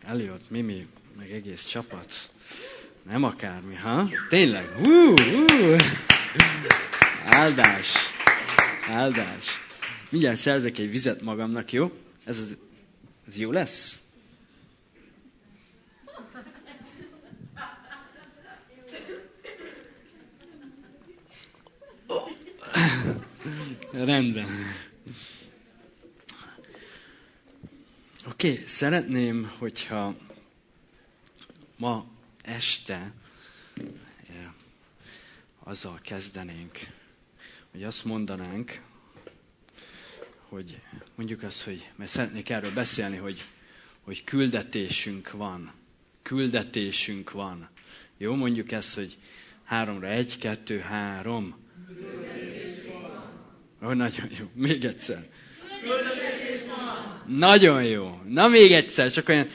Elliot, Mimi, meg egész csapat. Nem akármi, ha? Tényleg? Áldás. Mindjárt szerzek egy vizet magamnak, jó? Ez jó lesz? Rendben. Oké, szeretném, hogyha ma este azzal kezdenénk, hogy azt mondanánk, hogy mondjuk azt, hogy, mert szeretnék erről beszélni, hogy küldetésünk van. Küldetésünk van. Jó, mondjuk ezt, hogy 3-ra 1, 2, 3. Nagyon jó. Még egyszer. Nagyon jó. Na még egyszer, csak olyan...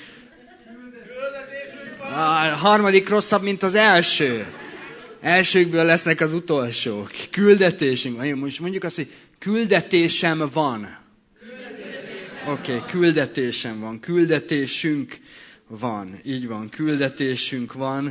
A harmadik rosszabb, mint az első. Elsőkből lesznek az utolsók. Küldetésünk. Most mondjuk azt, hogy küldetésem van. Oké, küldetésem van. Küldetésünk van. Így van, küldetésünk van.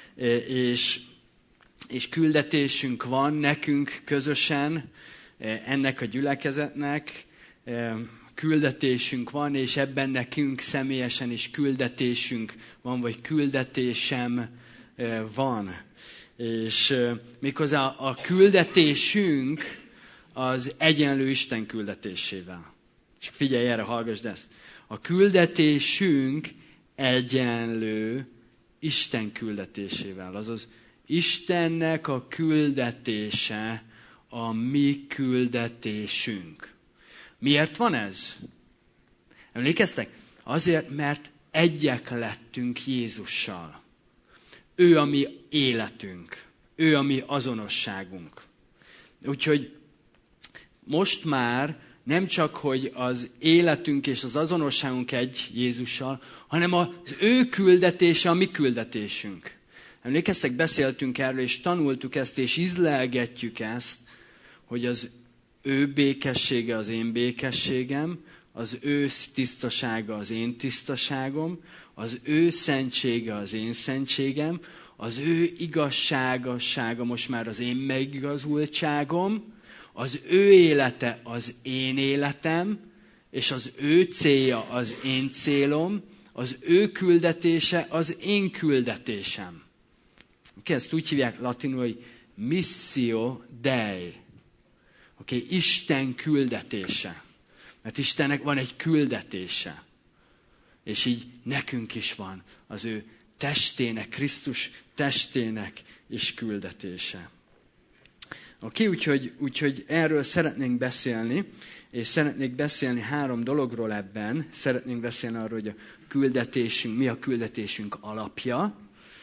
És küldetésünk van nekünk közösen, ennek a gyülekezetnek. Küldetésünk van, és ebben nekünk személyesen is küldetésünk van, vagy küldetésem van. És méghozzá a küldetésünk az egyenlő Isten küldetésével. Csak figyelj erre, hallgassd ezt. A küldetésünk egyenlő Isten küldetésével. Azaz Istennek a küldetése a mi küldetésünk. Miért van ez? Emlékeztek? Azért, mert egyek lettünk Jézussal. Ő a mi életünk. Ő a mi azonosságunk. Úgyhogy most már nem csak, hogy az életünk és az azonosságunk egy Jézussal, hanem az ő küldetése a mi küldetésünk. Emlékeztek, beszéltünk erről, és tanultuk ezt, és ízlelgetjük ezt, hogy az ő békessége az én békességem, az ő tisztasága az én tisztaságom, az ő szentsége az én szentségem, az ő igazságossága most már az én megigazultságom, az ő élete az én életem, és az ő célja az én célom, az ő küldetése az én küldetésem. Ezt úgy hívják latinul, hogy missio Dei. Oké, Isten küldetése. Mert Istennek van egy küldetése. És így nekünk is van az ő testének, Krisztus testének is küldetése. Oké, úgyhogy erről szeretnénk beszélni, és szeretnék beszélni 3 dologról ebben. Szeretnénk beszélni arról, hogy a küldetésünk, mi a küldetésünk alapja.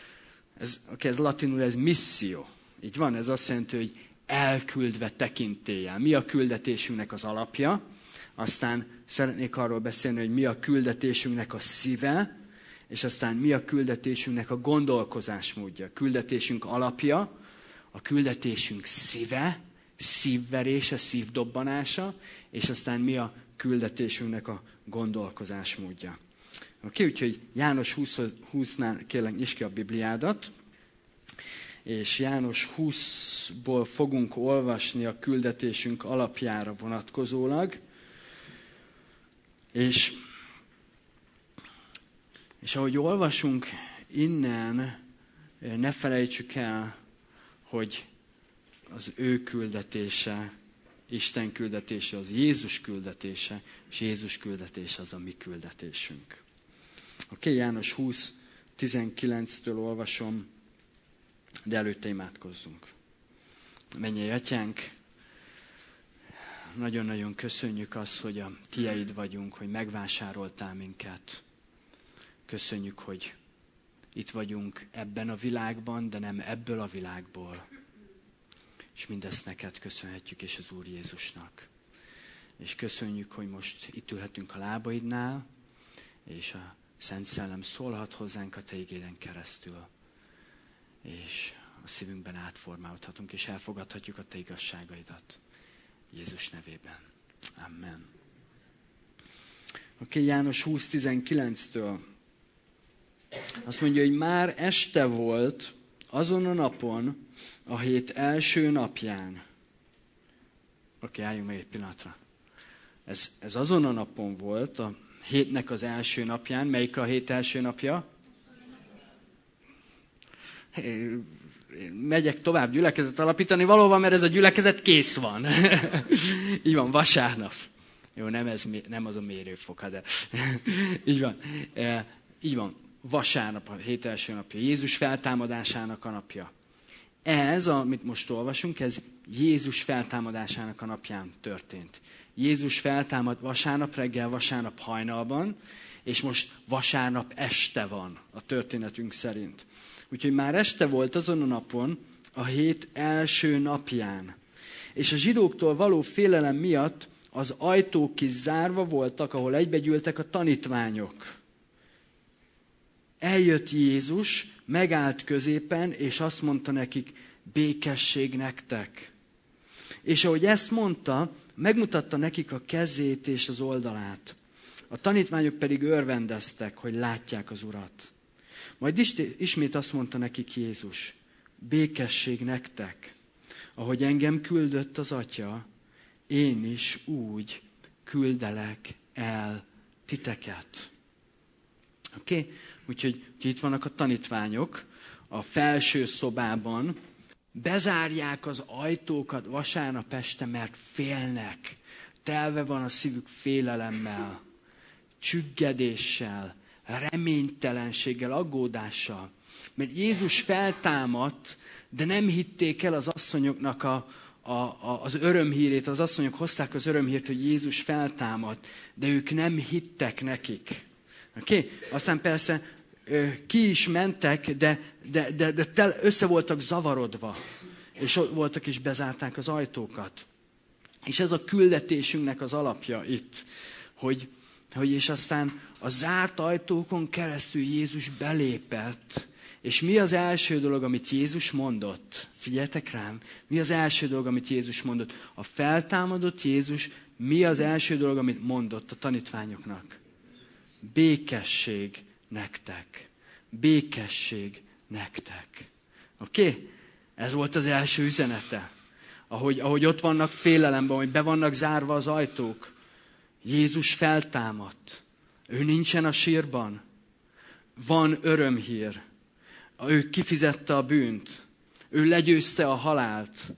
Ez latinul, ez misszió. Így van, ez azt jelenti, hogy elküldve tekintéllyel. Mi a küldetésünknek az alapja? Aztán szeretnék arról beszélni, hogy mi a küldetésünknek a szíve, és aztán mi a küldetésünknek a gondolkozásmódja. A küldetésünk alapja, a küldetésünk szíve, szívverése, szívdobbanása, és aztán mi a küldetésünknek a gondolkozásmódja. Oké, úgyhogy János 20-nál kérlek, nyisd ki a Bibliádat, és János 20-ból fogunk olvasni a küldetésünk alapjára vonatkozólag, és ahogy olvasunk innen, ne felejtsük el, hogy az ő küldetése, Isten küldetése, az Jézus küldetése, és Jézus küldetése az a mi küldetésünk. Oké, János 20:19-től olvasom, de előtte imádkozzunk. Mennyei Atyánk, nagyon-nagyon köszönjük azt, hogy a Tieid vagyunk, hogy megvásároltál minket. Köszönjük, hogy itt vagyunk ebben a világban, de nem ebből a világból. És mindezt neked köszönhetjük, és az Úr Jézusnak. És köszönjük, hogy most itt ülhetünk a lábaidnál, és a Szent Szellem szólhat hozzánk a Te igéden keresztül. És a szívünkben átformálódhatunk, és elfogadhatjuk a Te igazságaidat. Jézus nevében. Amen. Oké, János 20:19-től Azt mondja, hogy már este volt azon a napon, a hét első napján. Oké, álljunk meg egy pillanatra. Ez azon a napon volt, a hétnek az első napján. Melyik a hét első napja? Megyek tovább gyülekezet alapítani valóban, mert ez a gyülekezet kész van. Így van, vasárnap. Jó, nem az a mérőfok, de így van. Így van, vasárnap a hét első napja. Jézus feltámadásának a napja. Ez, amit most olvasunk, ez Jézus feltámadásának a napján történt. Jézus feltámad vasárnap reggel, vasárnap hajnalban, és most vasárnap este van a történetünk szerint. Úgyhogy már este volt azon a napon, a hét első napján. És a zsidóktól való félelem miatt az ajtók is zárva voltak, ahol egybegyűltek a tanítványok. Eljött Jézus, megállt középen, és azt mondta nekik, békesség nektek. És ahogy ezt mondta, megmutatta nekik a kezét és az oldalát. A tanítványok pedig örvendeztek, hogy látják az Urat. Majd ismét azt mondta nekik Jézus, békesség nektek. Ahogy engem küldött az Atya, én is úgy küldelek el titeket. Oké? Úgyhogy itt vannak a tanítványok a felső szobában, bezárják az ajtókat vasárnap este, mert félnek. Telve van a szívük félelemmel, csüggedéssel, reménytelenséggel, aggódással. Mert Jézus feltámadt, de nem hitték el az asszonyoknak az örömhírét. Az asszonyok hozták az örömhírt, hogy Jézus feltámadt, de ők nem hittek nekik. Okay? Aztán persze ki is mentek, de össze voltak zavarodva. És ott voltak és bezárták az ajtókat. És ez a küldetésünknek az alapja itt, hogy és aztán a zárt ajtókon keresztül Jézus belépett. És mi az első dolog, amit Jézus mondott? Figyeljetek rám, mi az első dolog, amit Jézus mondott? A feltámadott Jézus mi az első dolog, amit mondott a tanítványoknak? Békesség nektek. Békesség nektek. Oké? Ez volt az első üzenete. Ahogy ott vannak félelemben, hogy be vannak zárva az ajtók. Jézus feltámadt. Ő nincsen a sírban. Van örömhír. Ő kifizette a bűnt. Ő legyőzte a halált.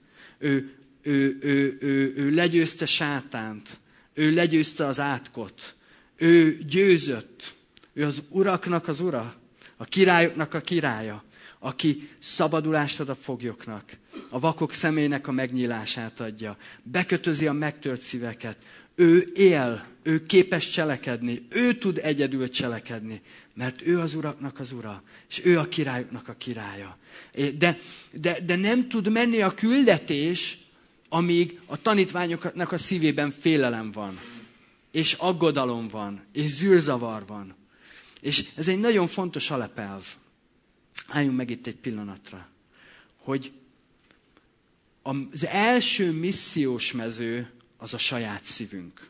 Ő legyőzte sátánt. Ő legyőzte az átkot. Ő győzött. Ő az uraknak az ura. A királyoknak a királya. Aki szabadulást ad a foglyoknak. A vakok szemének a megnyílását adja. Bekötözi a megtört szíveket. Ő él, ő képes cselekedni, ő tud egyedül cselekedni, mert ő az uraknak az ura, és ő a királyoknak a királya. De nem tud menni a küldetés, amíg a tanítványoknak a szívében félelem van, és aggodalom van, és zűrzavar van. És ez egy nagyon fontos alapelv. Álljunk meg itt egy pillanatra, hogy az első missziós mező az a saját szívünk.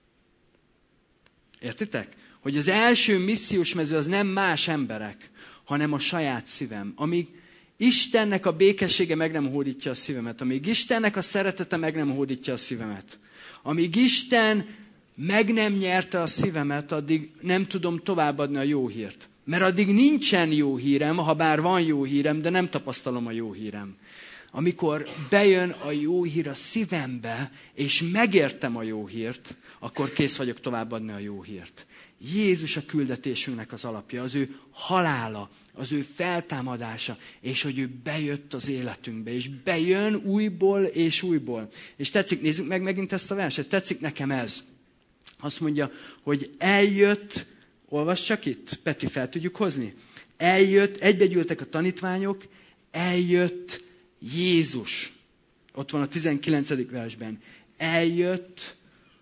Értitek? Hogy az első missziós mező az nem más emberek, hanem a saját szívem. Amíg Istennek a békessége meg nem hódítja a szívemet, amíg Istennek a szeretete meg nem hódítja a szívemet, amíg Isten meg nem nyerte a szívemet, addig nem tudom továbbadni a jó hírt. Mert addig nincsen jó hírem, ha bár van jó hírem, de nem tapasztalom a jó hírem. Amikor bejön a jó hír a szívembe, és megértem a jó hírt, akkor kész vagyok továbbadni a jó hírt. Jézus a küldetésünknek az alapja, az ő halála, az ő feltámadása, és hogy ő bejött az életünkbe, és bejön újból és újból. És tetszik, nézzük meg megint ezt a verset, tetszik nekem ez. Azt mondja, hogy eljött, olvass csak itt, Peti, fel tudjuk hozni? Eljött, egybegyűltek a tanítványok, eljött Jézus. Ott van a 19. versben. Eljött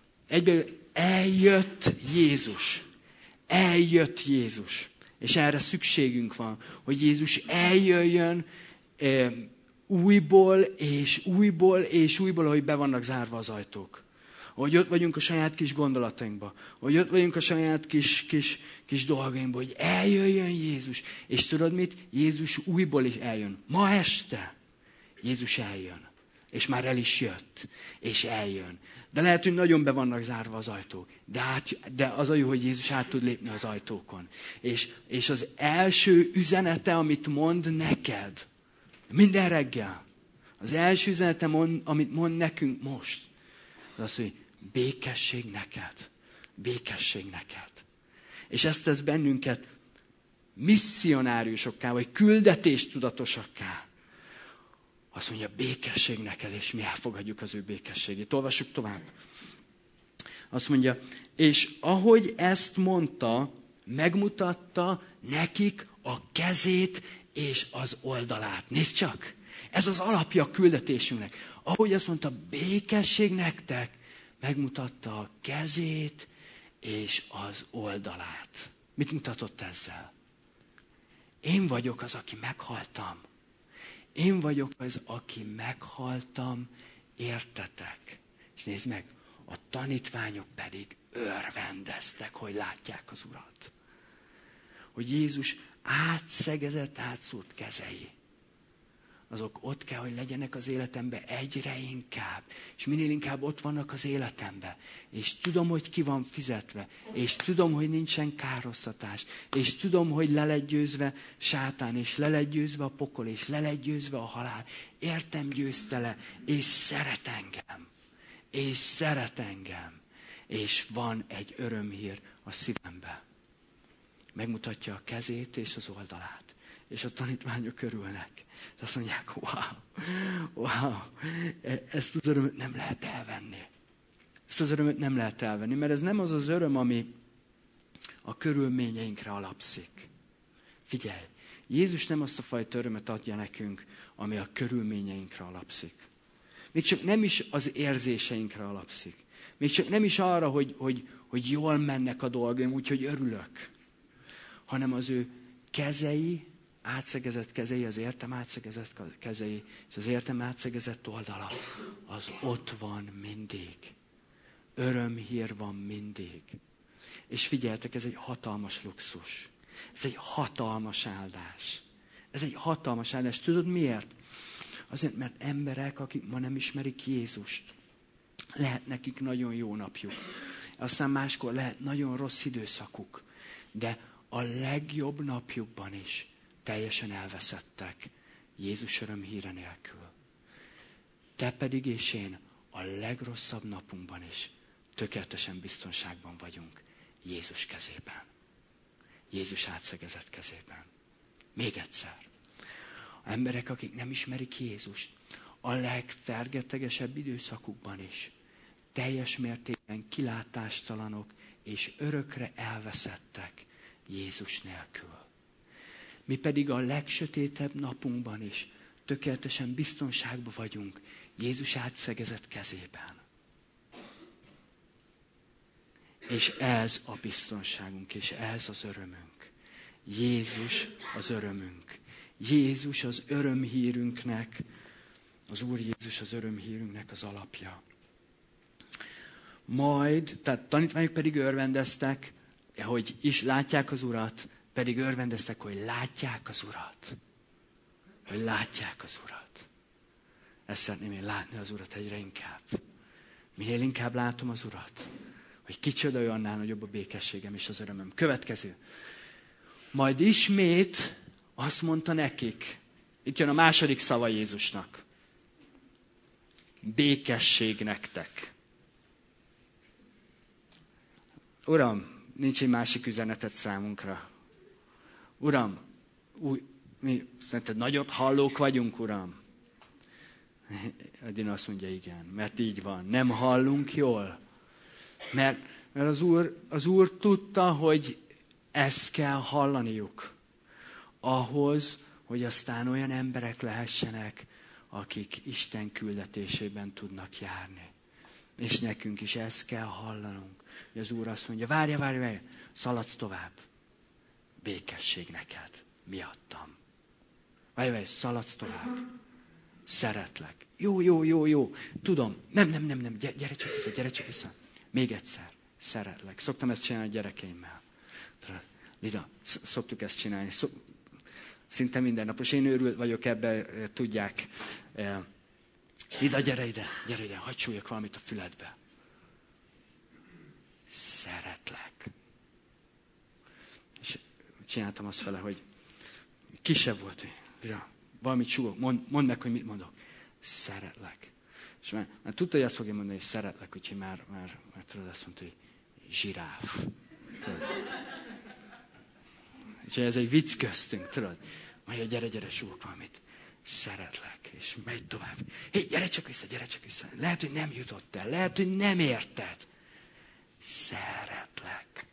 Jézus. Eljött Jézus. És erre szükségünk van, hogy Jézus eljöjjön újból és újból és újból, hogy be vannak zárva az ajtók. hogy ott vagyunk a saját kis gondolatainkba, hogy ott vagyunk a saját kis dolgainkba, hogy eljöjjön Jézus. És tudod mit? Jézus újból is eljön. Ma este Jézus eljön. És már el is jött. És eljön. De lehet, hogy nagyon be vannak zárva az ajtók. De az a jó, hogy Jézus át tud lépni az ajtókon. És az első üzenete, amit mond neked, minden reggel, az első üzenete, amit mond nekünk most, az, hogy békesség neked. Békesség neked. És ezt tesz bennünket misszionáriusokká, vagy küldetéstudatosakká. Azt mondja, békesség neked, és mi elfogadjuk az ő békességét. Olvassuk tovább. Azt mondja, és ahogy ezt mondta, megmutatta nekik a kezét és az oldalát. Nézd csak! Ez az alapja a küldetésünknek. Ahogy azt mondta, békesség nektek, megmutatta a kezét és az oldalát. Mit mutatott ezzel? Én vagyok az, aki meghaltam. Én vagyok az, aki meghaltam, értetek. És nézd meg, a tanítványok pedig örvendeztek, hogy látják az Urat. Hogy Jézus átszegezett, átszúrt kezei. Azok ott kell, hogy legyenek az életemben egyre inkább. És minél inkább ott vannak az életemben. És tudom, hogy ki van fizetve. És tudom, hogy nincsen károsztatás. És tudom, hogy le lett győzve sátán. És le lett győzve a pokol. És le lett győzve a halál. Értem, győzte le. És szeret engem. És szeret engem. És van egy örömhír a szívemben. Megmutatja a kezét és az oldalát. És a tanítványok örülnek. És azt mondják, wow, ezt az örömöt nem lehet elvenni. Ezt az örömöt nem lehet elvenni, mert ez nem az az öröm, ami a körülményeinkre alapszik. Figyelj, Jézus nem azt a fajta örömet adja nekünk, ami a körülményeinkre alapszik. Még csak nem is az érzéseinkre alapszik. Még csak nem is arra, hogy jól mennek a dolgaim, úgyhogy örülök. Hanem az ő kezei, átszegezett kezei, az értem átszegezett kezei, és az értem átszegezett oldala, az ott van mindig. Örömhír van mindig. És figyeljetek, ez egy hatalmas luxus. Ez egy hatalmas áldás. Ez egy hatalmas áldás. Tudod miért? Azért, mert emberek, akik ma nem ismerik Jézust, lehet nekik nagyon jó napjuk. Aztán máskor lehet nagyon rossz időszakuk. De a legjobb napjukban is teljesen elveszettek Jézus örömhíre nélkül. Te pedig és én a legrosszabb napunkban is tökéletesen biztonságban vagyunk Jézus kezében. Jézus átszegezett kezében. Még egyszer. A emberek, akik nem ismerik Jézust, a legfergetegesebb időszakukban is teljes mértékben kilátástalanok és örökre elveszettek Jézus nélkül. Mi pedig a legsötétebb napunkban is tökéletesen biztonságban vagyunk Jézus átszegezett kezében. És ez a biztonságunk, és ez az örömünk. Jézus az örömünk. Jézus az örömhírünknek, az Úr Jézus az örömhírünknek az alapja. Majd, tehát tanítványok pedig örvendeztek, hogy is látják az Urat, pedig örvendeztek, hogy látják az Urat. Hogy látják az Urat. Ezt szeretném én látni az Urat egyre inkább. Minél inkább látom az Urat, hogy kicsoda, hogy annál nagyobb a békességem és az örömöm. Következő. Majd ismét azt mondta nekik, itt jön a második szava Jézusnak. Békesség nektek. Uram, nincs egy másik üzenetet számunkra. Uram, mi szerinted nagyot hallók vagyunk, Uram? Edina azt mondja, igen, mert így van. Nem hallunk jól. Mert az Úr tudta, hogy ezt kell hallaniuk. Ahhoz, hogy aztán olyan emberek lehessenek, akik Isten küldetésében tudnak járni. És nekünk is ezt kell hallanunk. Hogy az Úr azt mondja, várj, szaladsz tovább. Békesség neked, miattam. Várj, szaladsz tovább. szeretlek. Jó. Tudom. Nem. Gyere csak vissza. Még egyszer. Szeretlek. Szoktam ezt csinálni a gyerekeimmel. Lida, szoktuk ezt csinálni. Szinte mindennapos. Én őrült vagyok ebben, tudják. Lida, gyere ide. Hadd súlyok valamit a füledbe. Szeretlek. És csináltam azt vele, hogy kisebb volt. Lida, valamit súgok. Mondd meg, hogy mit mondok. Szeretlek. És már tudta, hogy azt fogja mondani, hogy szeretlek, úgyhogy már tudod, azt mondta, hogy zsiráf. És ez egy vicc köztünk, tudod. Majd gyere, súgok valamit. Szeretlek. És megy tovább. Hé, gyere csak vissza. Lehet, hogy nem jutott el. Lehet, hogy nem érted. Szeretlek.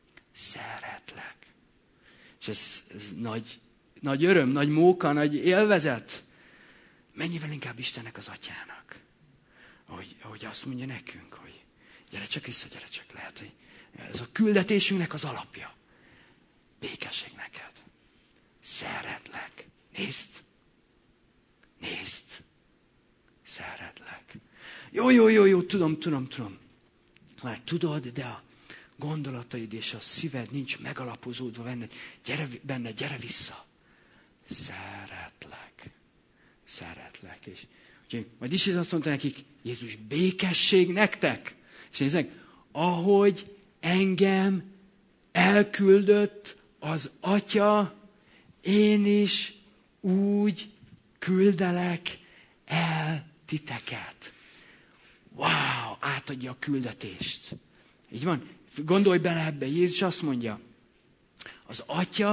És ez nagy öröm, nagy móka, nagy élvezet. Mennyivel inkább Istennek az atyának. Ahogy azt mondja nekünk, hogy gyere csak vissza. Lehet, hogy ez a küldetésünknek az alapja. Békesség neked. Szeretlek. Nézd. Szeretlek. Jó, tudom. Már tudod, de a gondolataid és a szíved nincs megalapozódva benned. Gyere vissza. Szeretlek. És úgyhogy majd is azt mondta nekik, Jézus, békesség nektek. És nézzek, ahogy engem elküldött az Atya, én is úgy küldelek el titeket. Wow, átadja a küldetést. Így van? Gondolj bele ebbe, Jézus azt mondja, az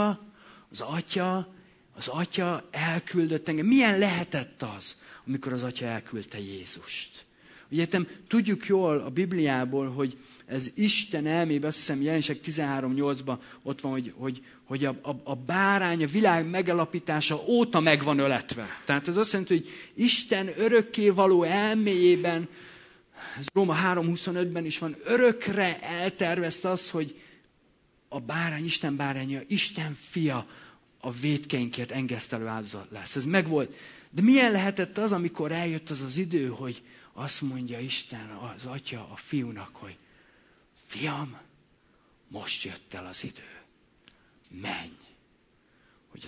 Atya elküldött engem. Milyen lehetett az, amikor az Atya elküldte Jézust? Ugye tudjuk jól a Bibliából, hogy ez Isten elmében, azt hiszem Jelenések 13:8-ban ott van, hogy a bárány a világ megalapítása óta meg van öletve. Tehát ez azt jelenti, hogy Isten örökkévaló elméjében, ez Róma 3:25-ben is van, örökre eltervezte azt, hogy a bárány, Isten báránya, Isten fia a vétkeinkért engesztelő áldozat lesz. Ez megvolt. De milyen lehetett az, amikor eljött az idő, hogy azt mondja Isten, az Atya a fiúnak, hogy fiam, most jött el az idő. Menj, hogy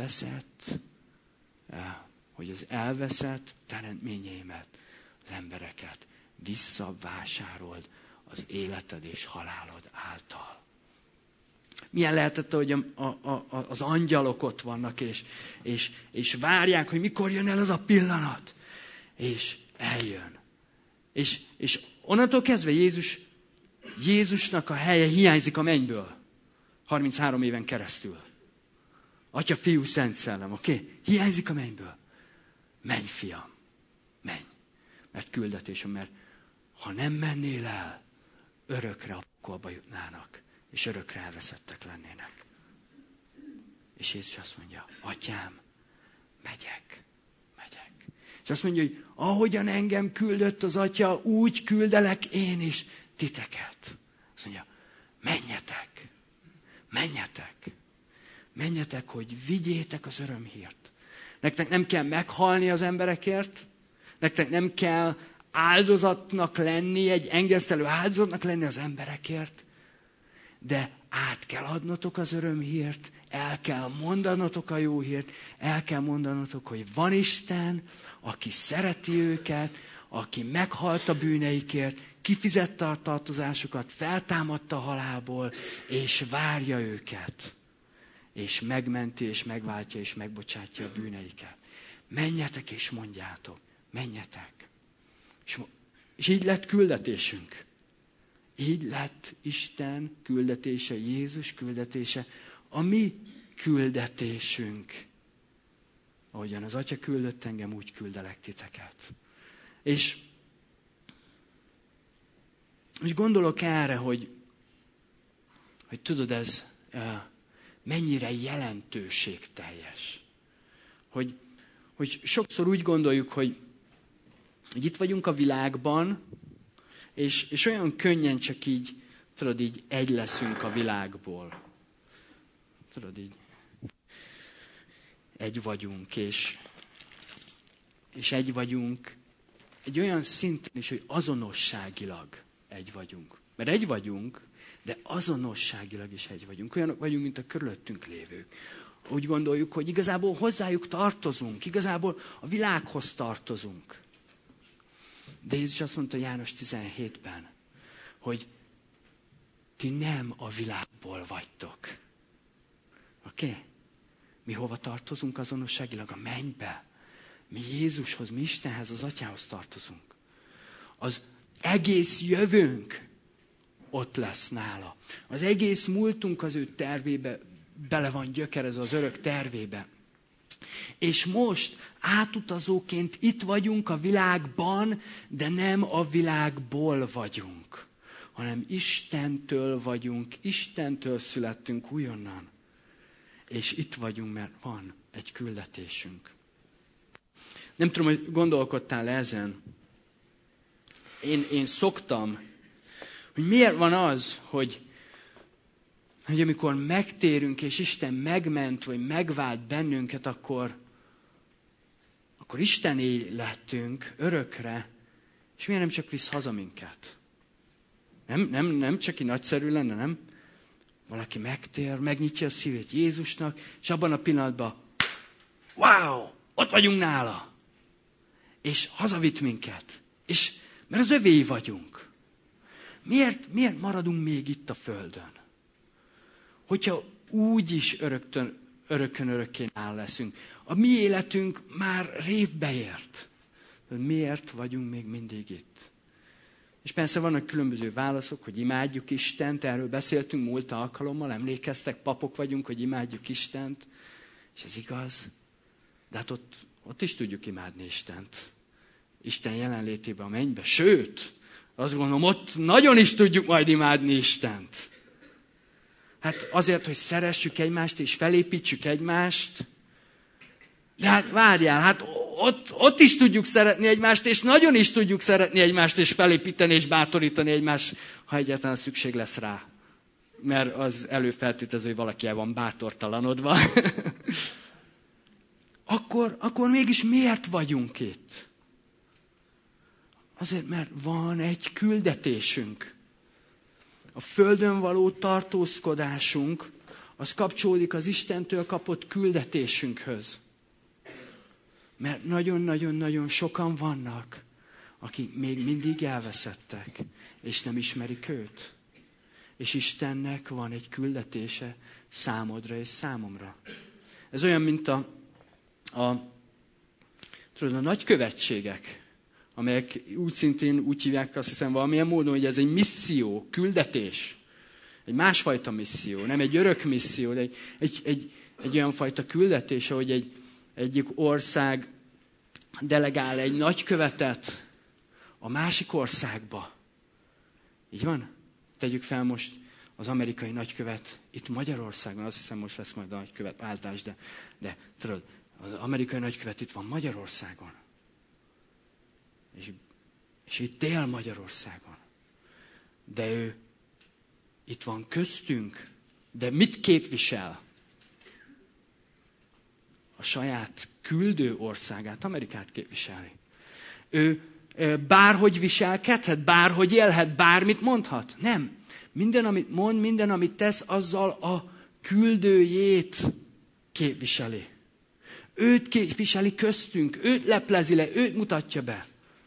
az elveszett teremtményeimet, az embereket visszavásárold az életed és halálod által. Milyen lehetett, hogy az angyalok ott vannak, és várják, hogy mikor jön el az a pillanat. És eljön. És onnantól kezdve Jézusnak a helye hiányzik a mennyből. 33 éven keresztül. Atya, Fiú, Szent Szellem, oké? Hiányzik a mennyből. Menj, fiam, menj. Mert küldetésem, mert ha nem mennél el, örökre a pokolba jutnának, és örökre elveszettek lennének. És Jézus azt mondja, Atyám, megyek. És azt mondja, hogy ahogyan engem küldött az Atya, úgy küldelek én is titeket. Azt mondja, menjetek, hogy vigyétek az örömhírt. Nektek nem kell meghalni az emberekért, nektek nem kell áldozatnak lenni, egy engesztelő áldozatnak lenni az emberekért, de át kell adnotok az örömhírt, el kell mondanotok a jó hírt, el kell mondanotok, hogy van Isten, aki szereti őket, aki meghalt a bűneikért, kifizette a tartozásukat, feltámadta a halálból, és várja őket, és megmenti, és megváltja, és megbocsátja a bűneiket. Menjetek és mondjátok, menjetek. És így lett küldetésünk. Így lett Isten küldetése, Jézus küldetése, a mi küldetésünk. Ahogyan az Atya küldött engem, úgy küldelek titeket. És gondolok erre, hogy tudod, ez mennyire jelentőségteljes. Hogy sokszor úgy gondoljuk, hogy itt vagyunk a világban, és olyan könnyen csak így, tudod, így egy leszünk a világból. Tudod, így egy vagyunk, és és egy vagyunk, egy olyan szinten is, hogy azonosságilag egy vagyunk. Mert egy vagyunk, de azonosságilag is egy vagyunk. Olyanok vagyunk, mint a körülöttünk lévők. Úgy gondoljuk, hogy igazából hozzájuk tartozunk, igazából a világhoz tartozunk. De Jézus azt mondta János 17-ben, hogy ti nem a világból vagytok. Oké? Mi hova tartozunk azonosságilag? A mennybe. Mi Jézushoz, mi Istenhez, az Atyához tartozunk. Az egész jövőnk ott lesz nála. Az egész múltunk az ő tervébe bele van gyökerezve, az örök tervébe. És most átutazóként itt vagyunk a világban, de nem a világból vagyunk, hanem Istentől vagyunk, Istentől születtünk újonnan. És itt vagyunk, mert van egy küldetésünk. Nem tudom, hogy gondolkodtál ezen. Én szoktam, hogy miért van az, hogy amikor megtérünk, és Isten megment, vagy megvált bennünket, akkor Istené lettünk örökre, és miért nem csak visz haza minket? Nem csak így nagyszerű lenne, nem? Valaki megtér, megnyitja a szívét Jézusnak, és abban a pillanatban, wow, ott vagyunk nála. És hazavitt minket. És mert az övéi vagyunk. Miért maradunk még itt a földön? Hogyha úgy is örökön örökké nála leszünk. A mi életünk már révbe ért. Miért vagyunk még mindig itt? És persze vannak különböző válaszok, hogy imádjuk Istent, erről beszéltünk múlt alkalommal, emlékeztek, papok vagyunk, hogy imádjuk Istent, és ez igaz, de hát ott is tudjuk imádni Istent. Isten jelenlétében a mennybe, sőt, azt gondolom, ott nagyon is tudjuk majd imádni Istent. Hát azért, hogy szeressük egymást és felépítsük egymást, de hát várjál, hát ott is tudjuk szeretni egymást, és nagyon is tudjuk szeretni egymást, és felépíteni, és bátorítani egymást, ha egyáltalán szükség lesz rá. Mert az előfeltételező, hogy valaki el van bátortalanodva. akkor mégis miért vagyunk itt? Azért, mert van egy küldetésünk. A földön való tartózkodásunk, az kapcsolódik az Istentől kapott küldetésünkhöz. Mert nagyon-nagyon-nagyon sokan vannak, akik még mindig elveszettek, és nem ismerik őt. És Istennek van egy küldetése számodra és számomra. Ez olyan, mint a nagykövetségek, amelyek úgy hívják, azt hiszem valamilyen módon, hogy ez egy misszió, küldetés. Egy másfajta misszió, nem egy örök misszió, de egy olyan fajta küldetés, ahogy egyik ország delegál egy nagykövetet a másik országba. Így van? Tegyük fel most az amerikai nagykövet itt Magyarországon, azt hiszem most lesz majd a nagykövetváltás, de tudod, az amerikai nagykövet itt van Magyarországon. És itt él Magyarországon. De ő itt van köztünk, de mit képvisel? A saját küldő országát, Amerikát képviseli. Ő bárhogy viselkedhet, bárhogy élhet, bármit mondhat? Nem. Minden, amit mond, minden, amit tesz, azzal a küldőjét képviseli. Őt képviseli köztünk, őt leplezi le, őt mutatja be.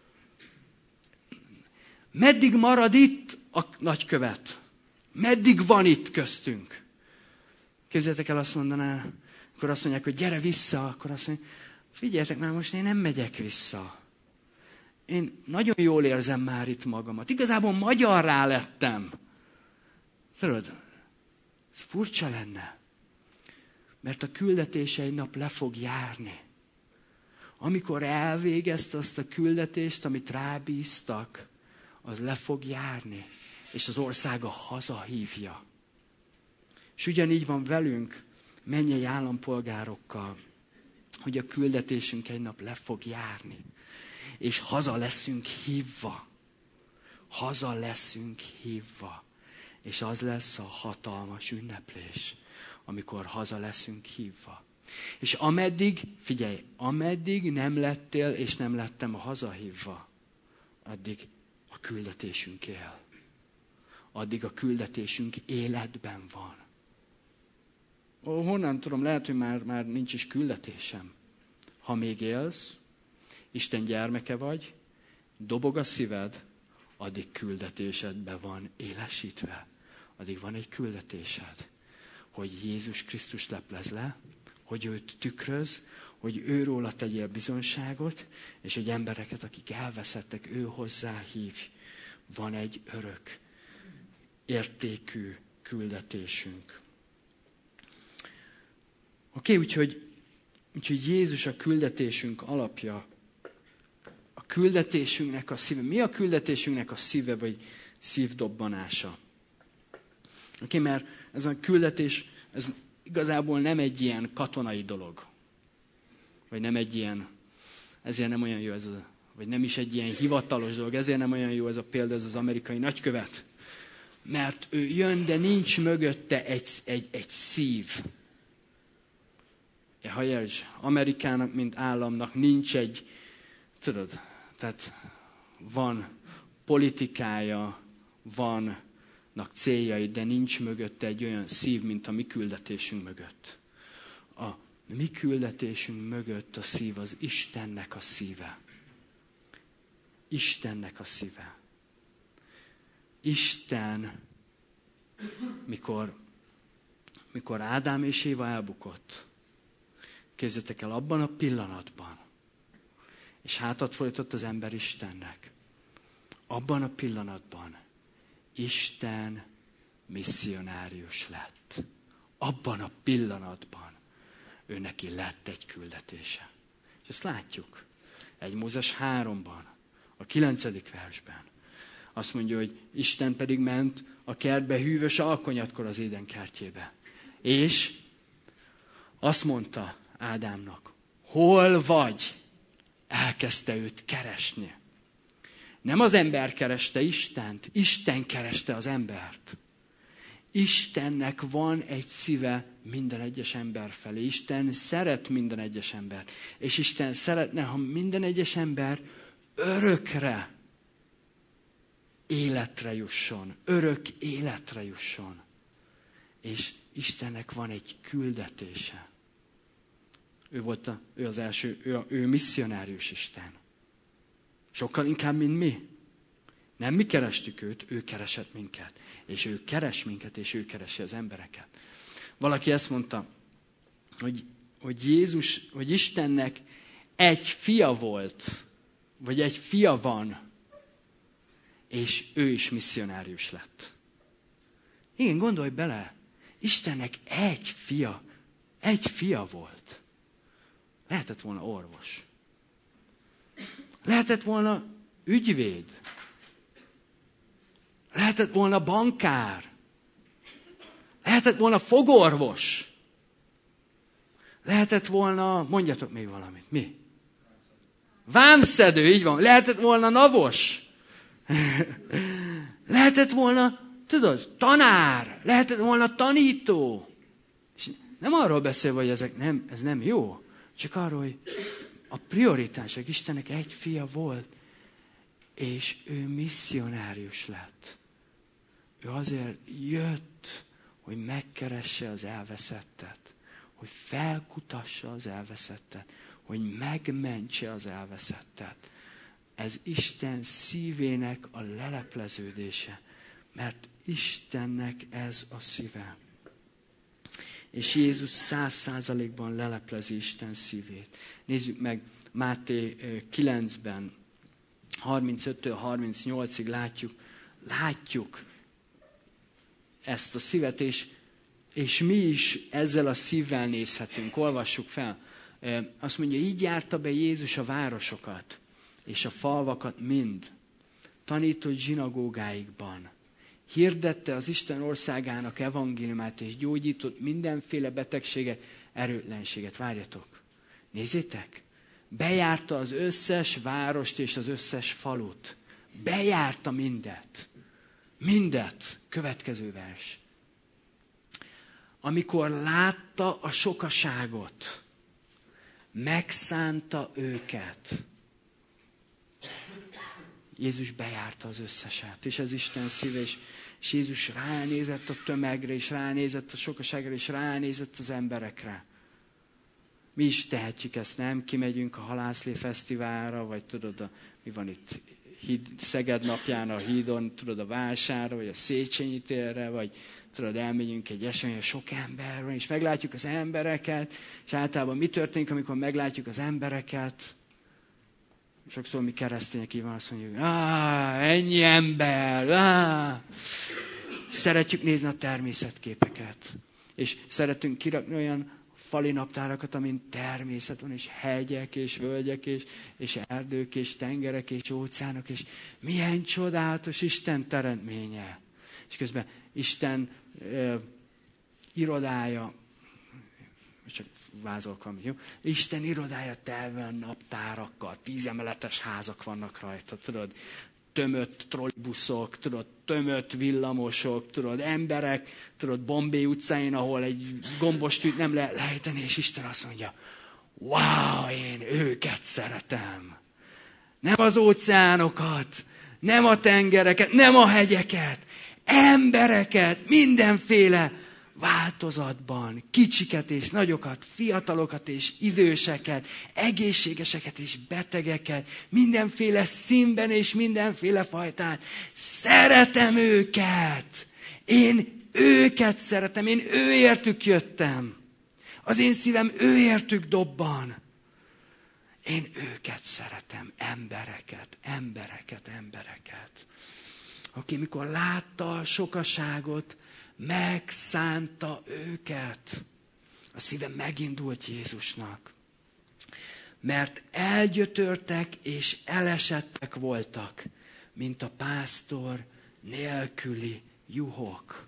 Meddig marad itt a nagykövet? Meddig van itt köztünk? Képzeljétek el, azt mondaná, akkor azt mondják, hogy gyere vissza, akkor azt mondják, figyeljetek már, most én nem megyek vissza. Én nagyon jól érzem már itt magamat. Igazából magyarrá lettem. Tudod, ez furcsa lenne. Mert a küldetése egy nap le fog járni. Amikor elvégezte azt a küldetést, amit rábíztak, az le fog járni. És az országa hazahívja. És ugyanígy van velünk, mennyei állampolgárokkal, hogy a küldetésünk egy nap le fog járni. És haza leszünk hívva. Haza leszünk hívva. És az lesz a hatalmas ünneplés, amikor haza leszünk hívva. És ameddig nem lettél, és nem lettem hazahívva, addig a küldetésünk él. Addig a küldetésünk életben van. Honnan tudom, lehet, hogy már nincs is küldetésem. Ha még élsz, Isten gyermeke vagy, dobog a szíved, addig küldetésedbe van élesítve. Addig van egy küldetésed, hogy Jézus Krisztus leplez le, hogy őt tükröz, hogy őróla tegyél bizonyságot, és hogy embereket, akik elveszettek, ő hozzá hívj. Van egy örök értékű küldetésünk. Oké, úgyhogy Jézus a küldetésünk alapja. A küldetésünknek a szíve. Mi a küldetésünknek a szíve, vagy szívdobbanása? Oké, mert ez a küldetés, ez igazából nem egy ilyen katonai dolog. Vagy nem egy ilyen, ezért nem olyan jó ez a, vagy nem is egy ilyen hivatalos dolog, ezért nem olyan jó ez a példa, ez az amerikai nagykövet. Mert ő jön, de nincs mögötte egy szív. Ha jelzs, Amerikának, mint államnak nincs egy, tudod, tehát van politikája, vannak céljai, de nincs mögötte egy olyan szív, mint a mi küldetésünk mögött. A mi küldetésünk mögött a szív az Istennek a szíve. Istennek a szíve. Isten, mikor Ádám és Éva elbukott, képzeljétek el, abban a pillanatban, és hátat fordított az ember Istennek, abban a pillanatban Isten misszionárius lett. Abban a pillanatban ő neki lett egy küldetése. És ezt látjuk. 1 Mózes 3-ban, a 9. versben. Azt mondja, hogy Isten pedig ment a kertbe hűvös alkonyatkor az Éden kertjébe. És azt mondta Ádámnak, hol vagy? Elkezdte őt keresni. Nem az ember kereste Istent, Isten kereste az embert. Istennek van egy szíve minden egyes ember felé. Isten szeret minden egyes embert. És Isten szeretne, ha minden egyes ember örökre életre jusson. Örök életre jusson. És Istennek van egy küldetése. Ő az első, ő misszionárius Isten. Sokkal inkább, mint mi. Nem mi kerestük őt, ő keresett minket. És ő keres minket, és ő keresi az embereket. Valaki ezt mondta, hogy Istennek egy fia volt, vagy egy fia van, és ő is misszionárius lett. Igen, gondolj bele, Istennek egy fia volt. Lehetett volna orvos. Lehetett volna ügyvéd. Lehetett volna bankár. Lehetett volna fogorvos. Lehetett volna, mondjatok még valamit, mi? Vámszedő, így van. Lehetett volna navos. Lehetett volna, tudod, tanár. Lehetett volna tanító. És nem arról beszél, hogy ez nem jó. Csak arról, hogy a prioritások, Istennek egy fia volt, és ő misszionárius lett. Ő azért jött, hogy megkeresse az elveszettet, hogy felkutassa az elveszettet, hogy megmentse az elveszettet. Ez Isten szívének a lelepleződése, mert Istennek ez a szíve. És Jézus 100%-ban leleplezi Isten szívét. Nézzük meg Máté 9-ben, 35-től 38-ig látjuk ezt a szívet, és mi is ezzel a szívvel nézhetünk. Olvassuk fel. Azt mondja, így járta be Jézus a városokat, és a falvakat mind. Tanított zsinagógáikban. Hirdette az Isten országának evangéliumát, és gyógyított mindenféle betegséget, erőtlenséget. Várjatok, nézzétek! Bejárta az összes várost és az összes falut. Bejárta mindet. Mindet. Következő vers. amikor látta a sokaságot, megszánta őket. Jézus bejárta az összeset, és ez Isten szíve, és Jézus ránézett a tömegre, és ránézett a sokaságra, és ránézett az emberekre. Mi is tehetjük ezt, nem? Kimegyünk a Halászlé Fesztiválra, vagy tudod, mi van itt Szeged napján a hídon, tudod, a vásárra, vagy a Széchenyi térre, vagy tudod, elmegyünk egy eseményre, sok ember van, és meglátjuk az embereket, és általában mi történik, amikor meglátjuk az embereket? Sokszor mi keresztények így van, azt mondjuk, ennyi ember, Szeretjük nézni a természetképeket. És szeretünk kirakni olyan fali naptárakat, amin természet van, és hegyek, és völgyek, és erdők, és tengerek, és óceánok, és milyen csodálatos Isten teremtménye. És közben Isten irodája, csak vázolok valamit, jó? Isten irodája telve naptárakkal, 10 emeletes házak vannak rajta, tudod? Tömött trollibuszok, tudod, tömött villamosok, tudod, emberek, tudod, Bombay utcáin, ahol egy gombostűt nem lehet lejteni, és Isten azt mondja, wow, én őket szeretem. Nem az óceánokat, nem a tengereket, nem a hegyeket, embereket, mindenféle változatban, kicsiket és nagyokat, fiatalokat és időseket, egészségeseket és betegeket, mindenféle színben és mindenféle fajtán. Szeretem őket! Én őket szeretem, én őértük jöttem. Az én szívem őértük dobban. Én őket szeretem, embereket. Aki mikor látta a sokaságot, megszánta őket. A szíve megindult Jézusnak. Mert elgyötörtek és elesettek voltak, mint a pásztor nélküli juhok.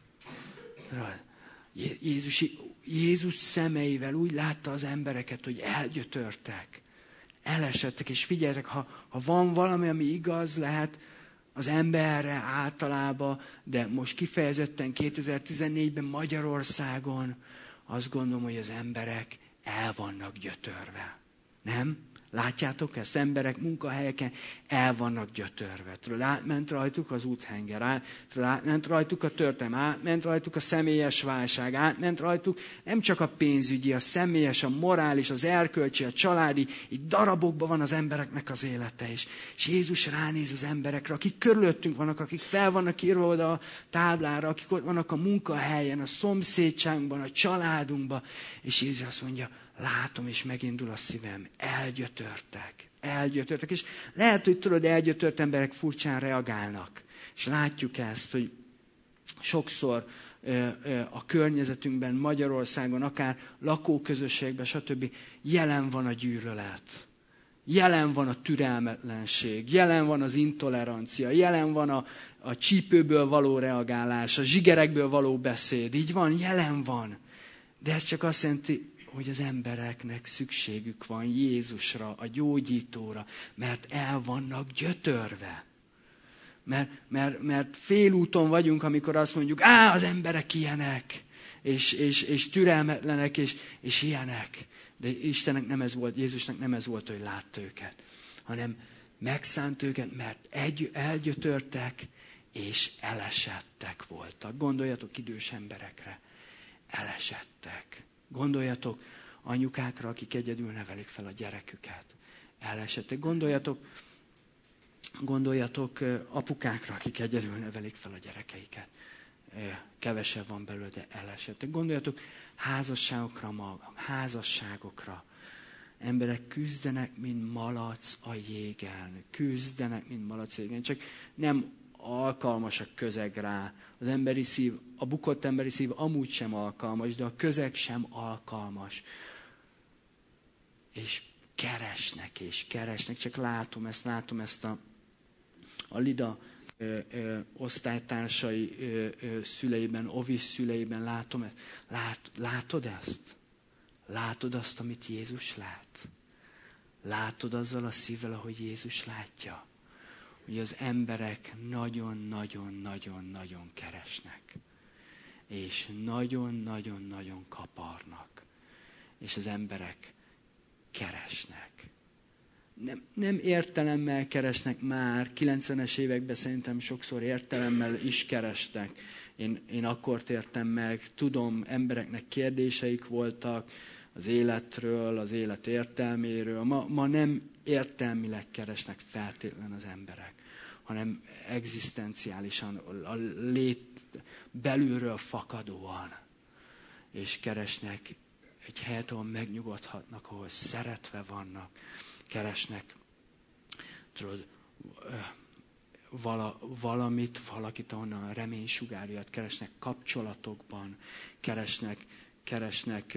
Jézus szemeivel úgy látta az embereket, hogy elgyötörtek, elesettek, és figyeljetek, ha van valami, ami igaz lehet az emberre általában, de most kifejezetten 2014-ben Magyarországon, azt gondolom, hogy az emberek el vannak gyötörve. Nem? Látjátok ezt? Emberek munkahelyeken el vannak gyötörve. Tudod, átment rajtuk az úthenger, átment rajtuk a történelem, átment rajtuk a személyes válság, átment rajtuk nem csak a pénzügyi, a személyes, a morális, az erkölcsi, a családi, így darabokban van az embereknek az élete is. És Jézus ránéz az emberekre, akik körülöttünk vannak, akik fel vannak írva oda a táblára, akik ott vannak a munkahelyen, a szomszédságunkban, a családunkban, és Jézus azt mondja, látom, és megindul a szívem. Elgyötörtek. És lehet, hogy tudod, elgyötört emberek furcsán reagálnak. És látjuk ezt, hogy sokszor a környezetünkben, Magyarországon, akár lakóközösségben, stb. Jelen van a gyűlölet. Jelen van a türelmetlenség. Jelen van az intolerancia. Jelen van a csípőből való reagálás, a zsigerekből való beszéd. Így van, jelen van. De ez csak azt jelenti, hogy az embereknek szükségük van Jézusra, a gyógyítóra, mert el vannak gyötörve. Mert félúton vagyunk, amikor azt mondjuk, az emberek ilyenek, és türelmetlenek, és ilyenek. De Istennek nem ez volt, Jézusnak nem ez volt, hogy látta őket, hanem megszánt őket, mert elgyötörtek, és elesettek voltak. Gondoljatok idős emberekre, elesettek. Gondoljatok anyukákra, akik egyedül nevelik fel a gyereküket. Elesettek. Gondoljatok apukákra, akik egyedül nevelik fel a gyerekeiket. Kevesebb van belőle, de elesettek. Gondoljatok házasságokra. Emberek küzdenek, mint malac a jégen. Csak nem alkalmas a közeg rá. Az emberi szív, a bukott emberi szív amúgy sem alkalmas, de a közeg sem alkalmas. És keresnek. Csak látom ezt a Lida osztálytársai szüleiben, Ovis szüleiben látom ezt. Látod ezt? Látod azt, amit Jézus lát? Látod azzal a szívvel, ahogy Jézus látja? Hogy az emberek nagyon keresnek. és nagyon-nagyon-nagyon kaparnak. És az emberek keresnek. Nem értelemmel keresnek már, 90-es években szerintem sokszor értelemmel is kerestek. Én akkor értem meg, tudom, embereknek kérdéseik voltak az életről, az élet értelméről. Ma nem értelmileg keresnek feltétlen az emberek, hanem egzisztenciálisan, a lét belülről fakadóan. És keresnek egy helyet, ahol megnyugodhatnak, ahol szeretve vannak. Keresnek, tudod, valakit, ahonnan a reménysugár jött, keresnek kapcsolatokban, keresnek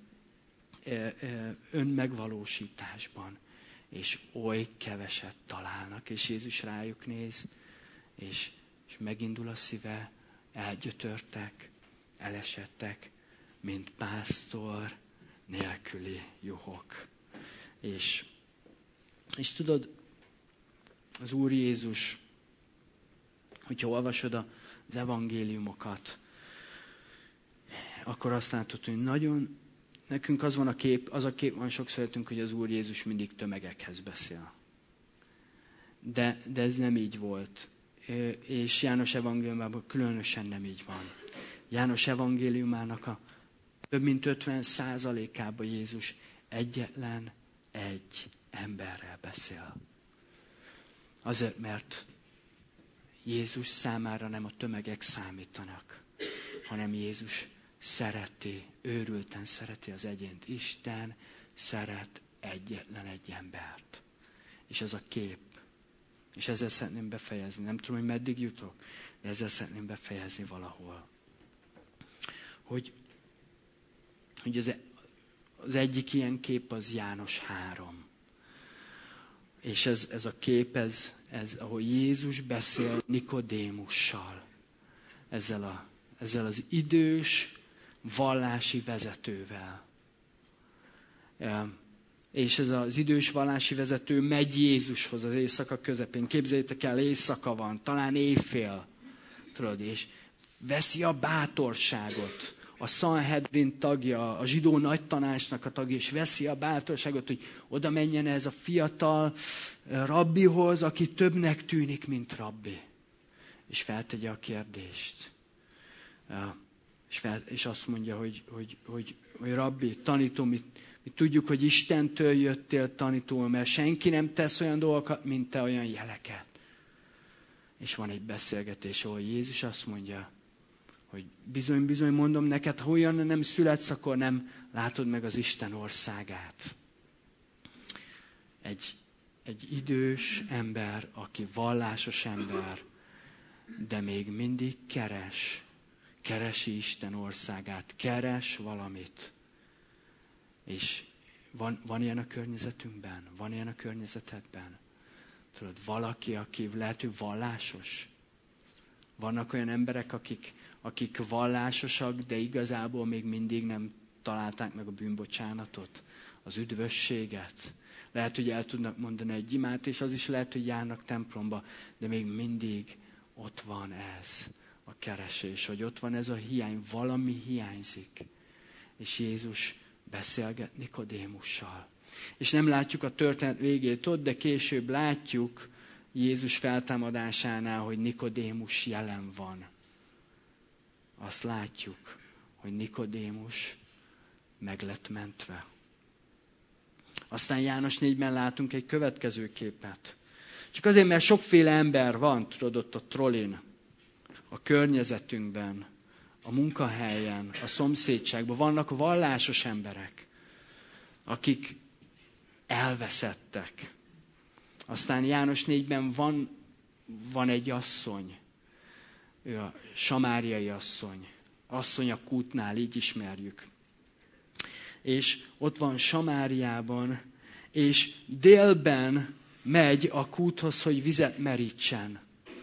önmegvalósításban, és oly keveset találnak, és Jézus rájuk néz, és megindul a szíve, elgyötörtek, elesettek, mint pásztor nélküli juhok. És tudod, az Úr Jézus, hogyha olvasod az evangéliumokat, akkor azt látod, hogy nagyon, nekünk az a kép van sokszor előttünk, hogy az Úr Jézus mindig tömegekhez beszél. De ez nem így volt. És János evangéliumában különösen nem így van. János evangéliumának a több mint 50%-ában Jézus egyetlen egy emberrel beszél. Azért, mert Jézus számára nem a tömegek számítanak, hanem Jézus szereti, őrülten szereti az egyént. Isten szeret egyetlen egy embert. És ez a kép. És ezzel szeretném befejezni. Nem tudom, hogy meddig jutok, de ezzel szeretném befejezni valahol. Hogy az egyik ilyen kép az János 3. És ez a kép, ez ahol Jézus beszél Nikodémussal. Ezzel az idős vallási vezetővel. És ez az idős vallási vezető megy Jézushoz az éjszaka közepén. Képzeljétek el, éjszaka van, talán éjfél. Tudod, és veszi a bátorságot. A Sanhedrin tagja, a zsidó nagytanácsnak a tagja, és veszi a bátorságot, hogy oda menjen ez a fiatal rabbihoz, aki többnek tűnik, mint rabbi. És feltegye a kérdést. És azt mondja, hogy rabbi, tanító, mi tudjuk, hogy Istentől jöttél tanító, mert senki nem tesz olyan dolgokat, mint te, olyan jeleket. És van egy beszélgetés, ahol Jézus azt mondja, hogy bizony mondom neked, ha olyan nem születsz, akkor nem látod meg az Isten országát. Egy idős ember, aki vallásos ember, de még mindig keresi Isten országát, keres valamit. És van ilyen a környezetünkben? Van ilyen a környezetedben? Tudod, valaki, aki lehet, hogy vallásos. Vannak olyan emberek, akik vallásosak, de igazából még mindig nem találták meg a bűnbocsánatot, az üdvösséget. Lehet, hogy el tudnak mondani egy imát, és az is lehet, hogy járnak templomba, de még mindig ott van ez a keresés, hogy ott van ez a hiány, valami hiányzik. És Jézus beszélget Nikodémussal. És nem látjuk a történet végét ott, de később látjuk Jézus feltámadásánál, hogy Nikodémus jelen van. Azt látjuk, hogy Nikodémus meg lett mentve. Aztán János 4-ben látunk egy következő képet. Csak azért, mert sokféle ember van, tudod, ott a trollin, a környezetünkben, a munkahelyen, a szomszédságban. Vannak vallásos emberek, akik elveszettek. Aztán János 4-ben van egy asszony, ő a samáriai asszony. Asszony a kútnál, így ismerjük. És ott van Samáriában, és délben megy a kúthoz, hogy vizet merítsen.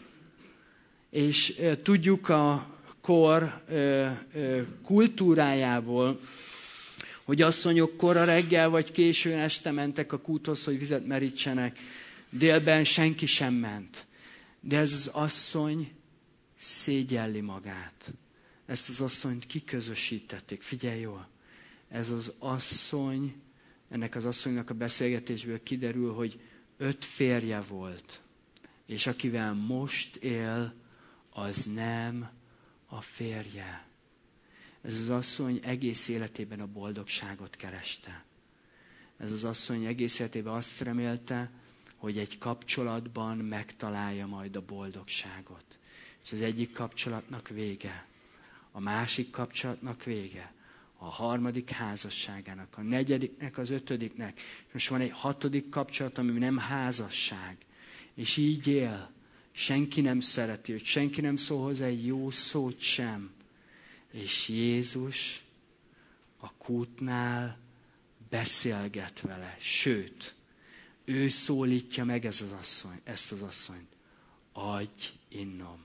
És tudjuk a kor kultúrájából, hogy asszonyok kora reggel vagy későn este mentek a kúthoz, hogy vizet merítsenek. Délben senki sem ment. De ez az asszony szégyelli magát. ezt az asszonyt kiközösítették. Figyelj jól, ez az asszony, ennek az asszonynak a beszélgetésből kiderül, hogy 5 férje volt, és akivel most él, az nem a férje. Ez az asszony egész életében a boldogságot kereste. Ez az asszony egész életében azt remélte, hogy egy kapcsolatban megtalálja majd a boldogságot. És az egyik kapcsolatnak vége, a másik kapcsolatnak vége, a harmadik házasságának, a negyediknek, az 5-nek. Most van egy 6. kapcsolat, ami nem házasság. És így él. Senki nem szereti őt, senki nem szól hozzá egy jó szót sem. És Jézus a kútnál beszélget vele. Sőt, ő szólítja meg ezt az asszonyt. Adj innom.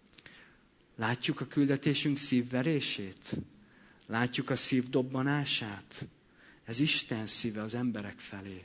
Látjuk a küldetésünk szívverését? Látjuk a szív dobbanását? Ez Isten szíve az emberek felé.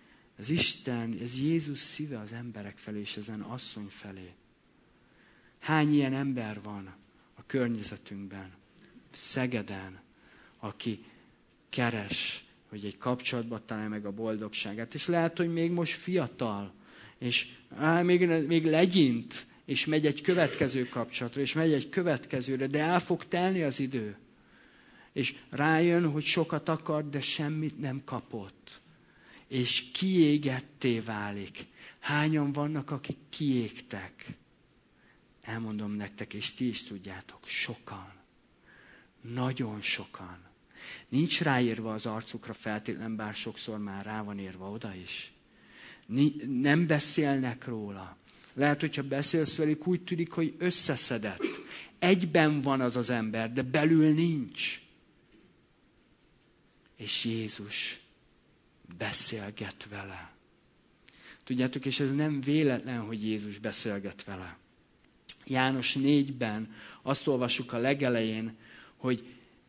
Ez Jézus szíve az emberek felé, és ezen asszony felé. Hány ilyen ember van a környezetünkben, Szegeden, aki keres, hogy egy kapcsolatban találja meg a boldogságát. És lehet, hogy még most fiatal, és még legyint, és megy egy következő kapcsolatra, és megy egy következőre, de el fog telni az idő. És rájön, hogy sokat akar, de semmit nem kapott. És kiégetté válik. Hányan vannak, akik kiégtek? Elmondom nektek, és ti is tudjátok, sokan. Nagyon sokan. Nincs ráírva az arcukra feltétlen, bár sokszor már rá van írva oda is. Nem beszélnek róla. Lehet, hogyha beszélsz velük, úgy tűnik, hogy összeszedett. Egyben van az az ember, de belül nincs. És Jézus beszélget vele. Tudjátok, és ez nem véletlen, hogy Jézus beszélget vele. János 4-ben azt olvassuk a legelején, hogy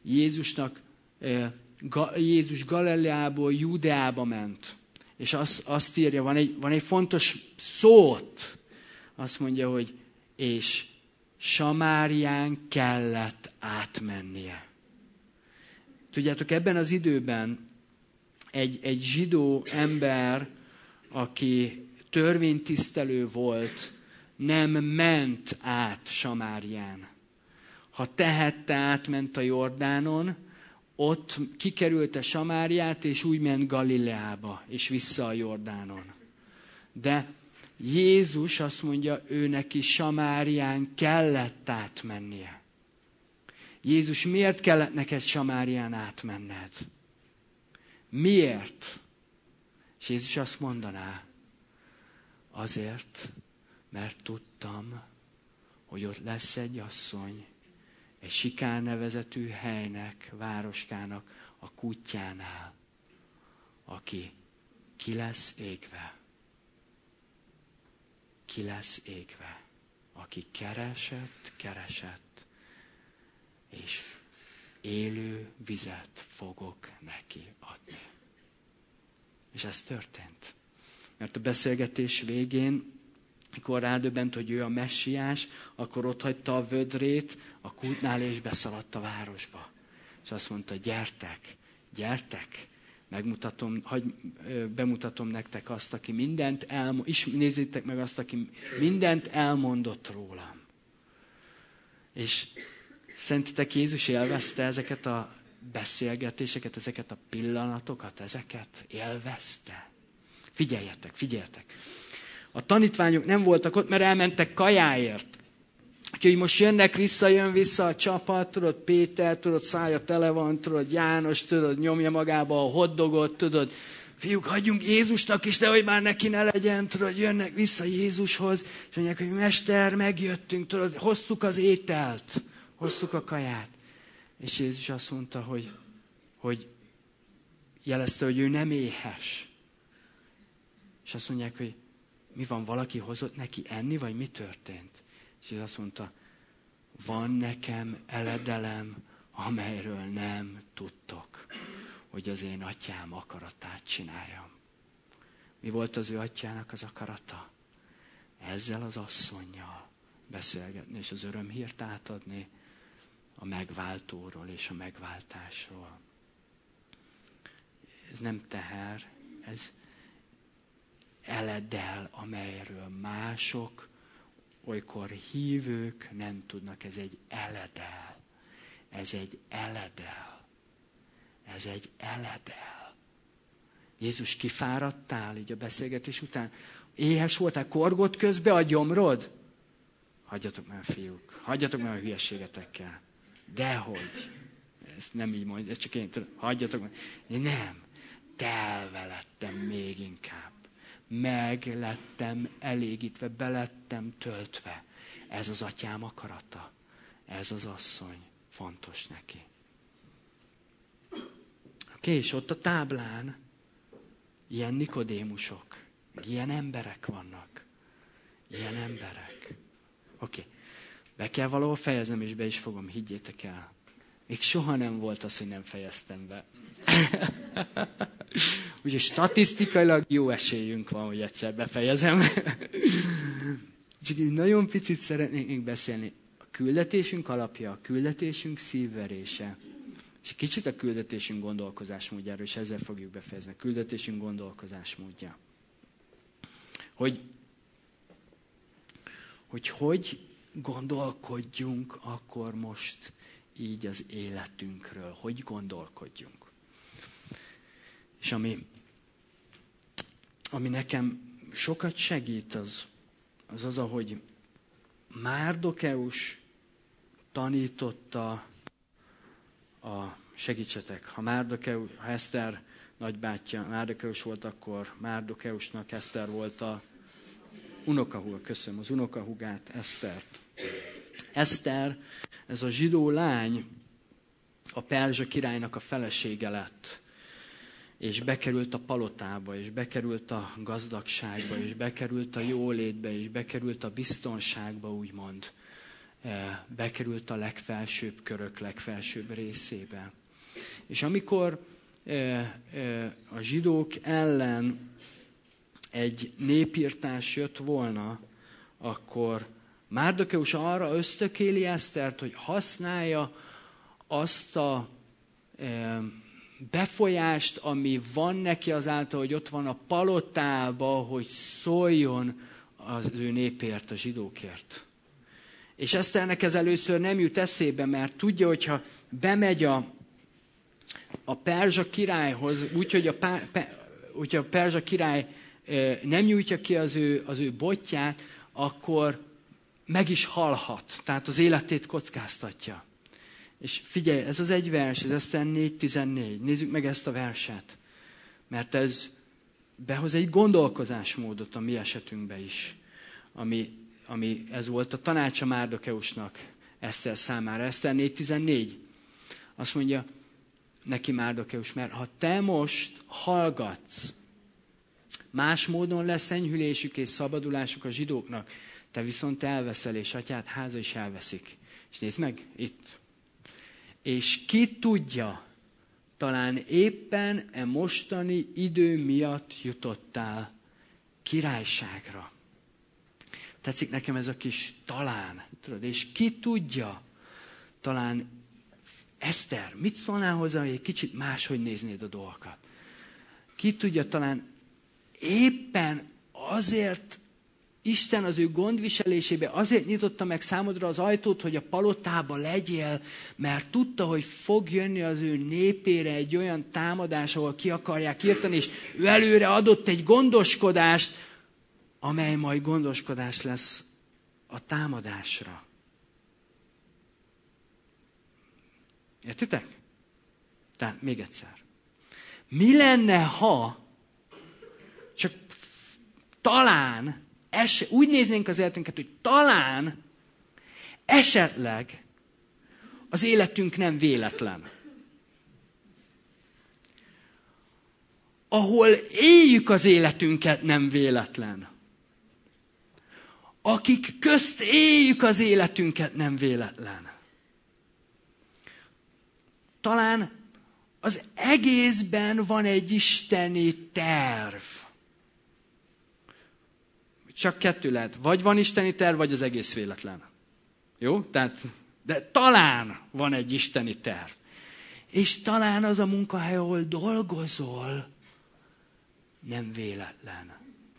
Jézus Galileából Judeába ment. És azt írja, van egy fontos szót. Azt mondja, hogy és Samárián kellett átmennie. Tudjátok, ebben az időben egy zsidó ember, aki törvénytisztelő volt, nem ment át Samárián. Ha tehette, átment a Jordánon, ott kikerülte Samáriát, és úgy ment Galileába, és vissza a Jordánon. De Jézus azt mondja, ő neki Samárián kellett átmennie. Jézus, miért kellett neked Samárián átmenned? Miért? És Jézus azt mondaná, azért, mert tudtam, hogy ott lesz egy asszony, egy Sikár nevezetű helynek, városkának a kutyánál, aki ki lesz égve. Ki lesz égve. Aki keresett, és élő vizet fogok neki adni. És ez történt. Mert a beszélgetés végén, mikor rádöbbent, hogy ő a messiás, akkor ott hagyta a vödrét a kútnál, és beszaladt a városba. És azt mondta, gyertek, bemutatom nektek azt, aki mindent nézzétek meg azt, aki mindent elmondott rólam. És szerintetek Jézus élvezte ezeket a beszélgetéseket, ezeket a pillanatokat, ezeket élvezte? Figyeljetek! A tanítványok nem voltak ott, mert elmentek kajáért. Úgyhogy most jön vissza a csapat, tudod, Péter, tudod, szája tele van, tudod, János, tudod, nyomja magába a hotdogot, tudod, fiúk, hagyjunk Jézusnak is, de hogy már neki ne legyen, tudod, jönnek vissza Jézushoz, és mondják, hogy mester, megjöttünk, tudod, hoztuk az ételt, hoztuk a kaját. És Jézus azt mondta, hogy jelezte, hogy ő nem éhes. És azt mondják, hogy mi van, valaki hozott neki enni, vagy mi történt? És Jézus azt mondta, van nekem eledelem, amelyről nem tudtok, hogy az én atyám akaratát csináljam. Mi volt az ő atyának az akarata? Ezzel az asszonnyal beszélgetni, és az örömhírt átadni, a megváltóról és a megváltásról. Ez nem teher, ez eledel, amelyről mások, olykor hívők nem tudnak. Ez egy eledel. Ez egy eledel. Ez egy eledel. Jézus, kifáradtál így a beszélgetés után? Éhes voltál? Korgott közbe a gyomrod? Hagyjatok már, fiúk. Hagyjatok már a hülyeségetekkel. Dehogy. Ezt nem így mondja, ezt csak én tudom. Hagyjatok már. Nem. Telve lettem még inkább. Meg lettem elégítve, belettem töltve. Ez az atyám akarata. Ez az asszony. Fontos neki. Oké, és ott a táblán ilyen Nikodémusok, ilyen emberek vannak. Ilyen emberek. Oké. Be kell valahol fejeznem, és be is fogom, higgyétek el. Még soha nem volt az, hogy nem fejeztem be. Úgyhogy statisztikailag jó esélyünk van, hogy egyszer befejezem. Csak így nagyon picit szeretnék még beszélni. A küldetésünk alapja, a küldetésünk szívverése. És kicsit a küldetésünk gondolkozásmódjáról, és ezzel fogjuk befejezni. A küldetésünk gondolkozásmódja. Hogy gondolkodjunk akkor most így az életünkről. Hogy gondolkodjunk. És ami nekem sokat segít, az, ahogy Márdokeus tanította segítsetek, ha Eszter nagybátyja Márdokeus volt, akkor Márdokeusnak Eszter volt a unokahúga. Köszönöm, az unokahúgát, Esztert. Eszter, ez a zsidó lány, a perzsa királynak a felesége lett. És bekerült a palotába, és bekerült a gazdagságba, és bekerült a jólétbe, és bekerült a biztonságba, úgymond. Bekerült a legfelsőbb körök legfelsőbb részébe. És amikor a zsidók ellen egy népirtás jött volna, akkor Márdokeus arra ösztökéli Esztert, hogy használja azt a befolyást, ami van neki azáltal, hogy ott van a palotába, hogy szóljon az ő népért, a zsidókért. És Eszternek ez először nem jut eszébe, mert tudja, hogyha bemegy a perzsa királyhoz, úgyhogy a perzsa király nem nyújtja ki az ő botját, akkor meg is halhat. Tehát az életét kockáztatja. És figyelj, ez az egy vers, ez Eszter 4.14. Nézzük meg ezt a verset. Mert ez behoz egy gondolkozásmódot a mi esetünkbe is. Ami ez volt a tanácsa Márdokeusnak Eszter számára. Eszter 4.14. Azt mondja neki Márdokeus, mert ha te most hallgatsz, más módon lesz enyhülésük és szabadulásuk a zsidóknak, te viszont elveszel, és atyád háza is elveszik. És nézd meg, itt. És ki tudja, talán éppen mostani idő miatt jutottál királyságra. Tetszik nekem ez a kis talán. Tudod, és ki tudja, talán Eszter, mit szólnál hozzá, hogy egy kicsit máshogy néznéd a dolgokat? Ki tudja, talán éppen azért Isten az ő gondviselésébe azért nyitotta meg számodra az ajtót, hogy a palotába legyél, mert tudta, hogy fog jönni az ő népére egy olyan támadás, ahol ki akarják írtani, és ő előre adott egy gondoskodást, amely majd gondoskodás lesz a támadásra. Értitek? Tehát még egyszer. Mi lenne, ha csak talán úgy néznénk az életünket, hogy talán esetleg az életünk nem véletlen. Ahol éljük az életünket nem véletlen. Akik közt éljük az életünket nem véletlen. Talán az egészben van egy isteni terv. Csak kettő lehet. Vagy van isteni terv, vagy az egész véletlen. Jó? Tehát De talán van egy isteni terv. És talán az a munkahely, ahol dolgozol, nem véletlen.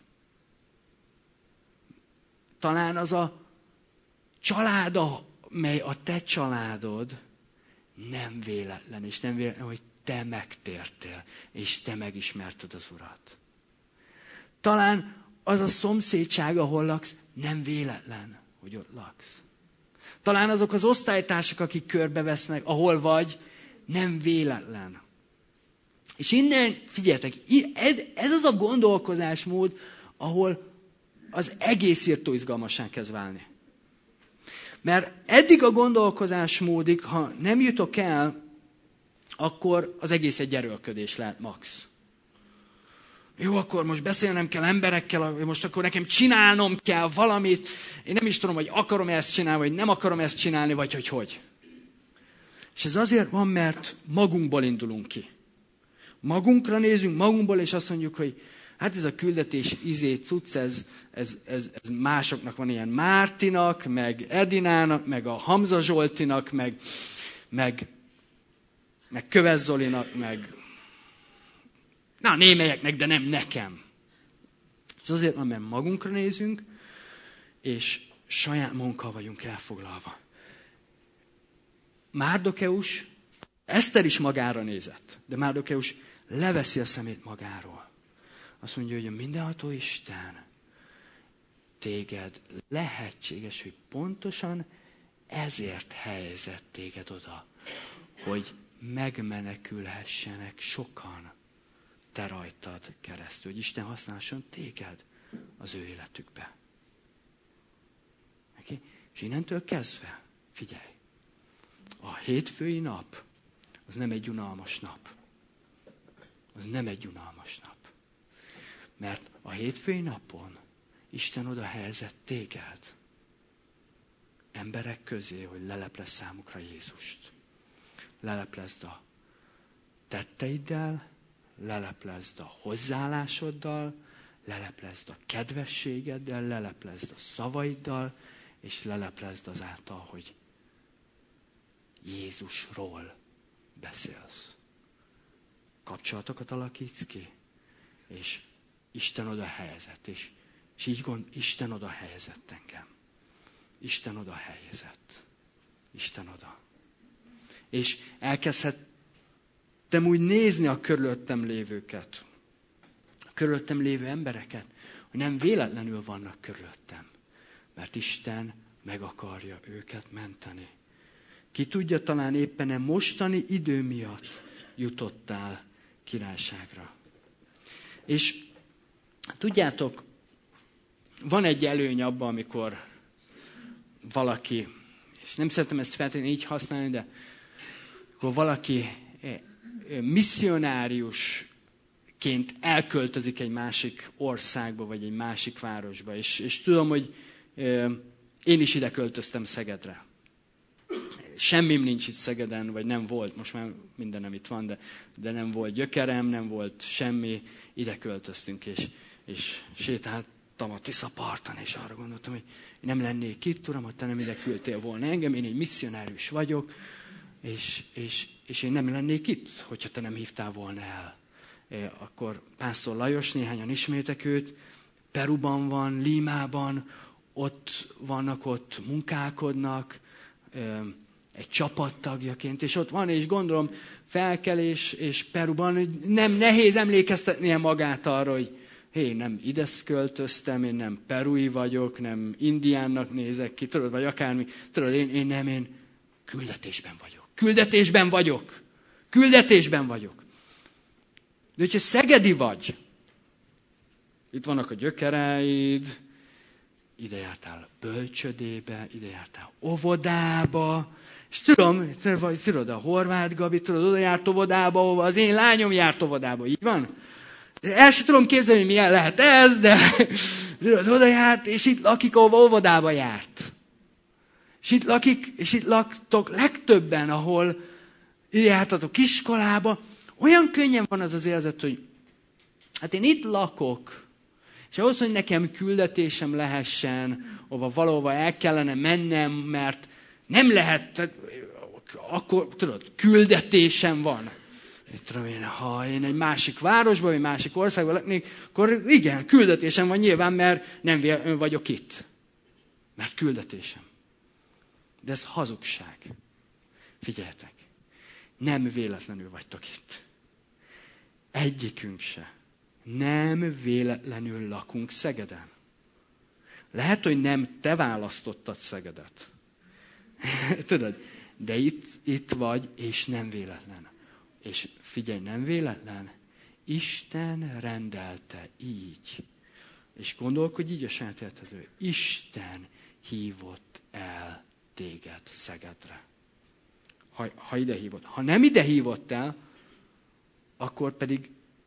Talán az a család, mely a te családod, nem véletlen, és nem véletlen, hogy te megtértél, és te megismerted az Urat. Talán az a szomszédság, ahol laksz, nem véletlen, hogy ott laksz. Talán azok az osztálytársak, akik körbevesznek, ahol vagy, nem véletlen. És innen, figyeljetek, ez az a gondolkozásmód, ahol az egész írtó izgalmassá kezd válni. Mert eddig a gondolkozásmódig, ha nem jutok el, akkor az egész egy erőlködés lehet max. Jó, akkor most beszélnem kell emberekkel, most akkor nekem csinálnom kell valamit, én nem is tudom, hogy akarom ezt csinálni, vagy nem akarom ezt csinálni, vagy hogy. És ez azért van, mert magunkból indulunk ki. Magunkra nézünk, magunkból, és azt mondjuk, hogy hát ez a küldetés cucc, ez másoknak van, ilyen Mártinak, meg Edinának, meg a Hamza Zsoltinak, meg Köves Zolinak, meg némelyeknek, de nem nekem. És azért van, mert magunkra nézünk, és saját magunkkal vagyunk elfoglalva. Márdokeus, Eszter is magára nézett, de Márdokeus leveszi a szemét magáról. Azt mondja, hogy a mindenható Isten téged lehetséges, hogy pontosan ezért helyezett téged oda, hogy megmenekülhessenek sokan te rajtad keresztül, hogy Isten használson téged az ő életükbe. Okay? És innentől kezdve, figyelj, a hétfői nap, az nem egy unalmas nap. Az nem egy unalmas nap. Mert a hétfői napon Isten oda helyezett téged emberek közé, hogy leleplezd számukra Jézust. Leleplezd a tetteiddel, leleplezd a hozzáállásoddal, leleplezd a kedvességeddel, leleplezd a szavaiddal, és leleplezd azáltal, hogy Jézusról beszélsz. Kapcsolatokat alakítsz ki, és Isten oda helyezett, és így Isten oda helyezett engem. Isten oda helyezett. Isten oda. És elkezdhettem úgy nézni a körülöttem lévőket, a körülöttem lévő embereket, hogy nem véletlenül vannak körülöttem, mert Isten meg akarja őket menteni. Ki tudja, talán éppen a mostani idő miatt jutottál királyságra. És tudjátok, van egy előny abban, amikor valaki, és nem szeretem ezt feltétlenül így használni, de akkor valaki misszionáriusként elköltözik egy másik országba, vagy egy másik városba. És tudom, hogy én is ide költöztem Szegedre. Semmim nincs itt Szegeden, vagy nem volt, most már mindenem itt van, de nem volt gyökerem, nem volt semmi, ide költöztünk, és sétáltam a Tisza parton, és arra gondoltam, hogy nem lennék itt, Uram, ha te nem ide küldtél volna engem, én egy misszionárius vagyok, és én nem lennék itt, hogyha te nem hívtál volna el. Akkor Pásztor Lajos, néhányan ismertek őt, Peruban van, Límában, ott vannak, ott munkálkodnak, egy csapattagjaként, és ott van, és gondolom felkel, és Peruban nem nehéz emlékeztetnie magát arra, hogy hé, nem ide költöztem, én nem perui vagyok, nem indiánnak nézek ki, tudod, vagy akármi, tudod, én küldetésben vagyok. Küldetésben vagyok. Küldetésben vagyok. De hogyha szegedi vagy, itt vannak a gyökereid, ide jártál bölcsödébe, ide jártál óvodába, és tudod, a Horváth Gabi, tudod, oda járt óvodába, ahova az én lányom járt óvodába, így van? De el sem tudom képzelni, hogy milyen lehet ez, de tudod, oda járt, és itt lakik, ahova óvodába járt. És itt lakik, és itt laktok legtöbben, ahol ide jártatok iskolába, olyan könnyen van az érzet, hogy hát én itt lakok, és ahhoz, hogy nekem küldetésem lehessen, valahova el kellene mennem, mert Nem lehet, akkor tudod, küldetésem van. Tudom én, ha én egy másik városban, vagy másik országban lennék, akkor igen, küldetésem van nyilván, mert nem vagyok itt. Mert küldetésem. De ez hazugság. Figyeljetek, nem véletlenül vagytok itt. Egyikünk se. Nem véletlenül lakunk Szegeden. Lehet, hogy nem te választottad Szegedet. Tudod, de itt vagy, és nem véletlen. És figyelj, nem véletlen. Isten rendelte így. És gondolkodj így a saját életedről. Isten hívott el téged Szegedre. Ha ide hívott. Ha nem ide hívott el, akkor pedig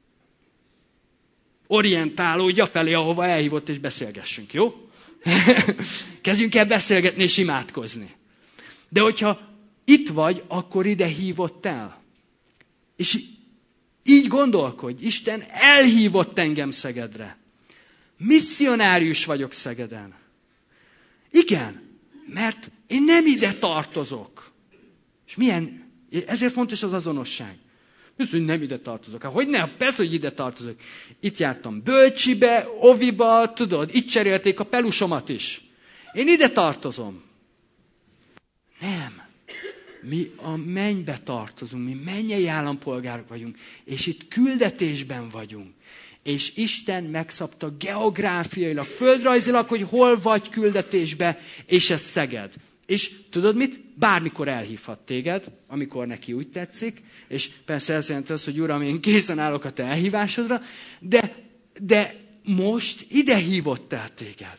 orientálódj afelé, ahova elhívott, és beszélgessünk, jó? Kezdjünk el beszélgetni és imádkozni. De hogyha itt vagy, akkor ide hívott el. És így gondolkodj, Isten elhívott engem Szegedre. Misszionárius vagyok Szegeden. Igen, mert én nem ide tartozok. És ezért fontos az azonosság. Azt, hogy nem ide tartozok. Hogy nem? Persze, hogy ide tartozok. Itt jártam bölcsibe, oviba, tudod, itt cserélték a pelusomat is. Én ide tartozom. Nem. Mi a mennybe tartozunk, mi mennyei állampolgárok vagyunk, és itt küldetésben vagyunk. És Isten megszabta geográfiailag, földrajzilag, hogy hol vagy küldetésbe, és ez Szeged. És tudod mit? Bármikor elhívhat téged, amikor neki úgy tetszik, és persze ez jelenti azt, hogy Uram, én készen állok a te elhívásodra, de most ide hívott el téged.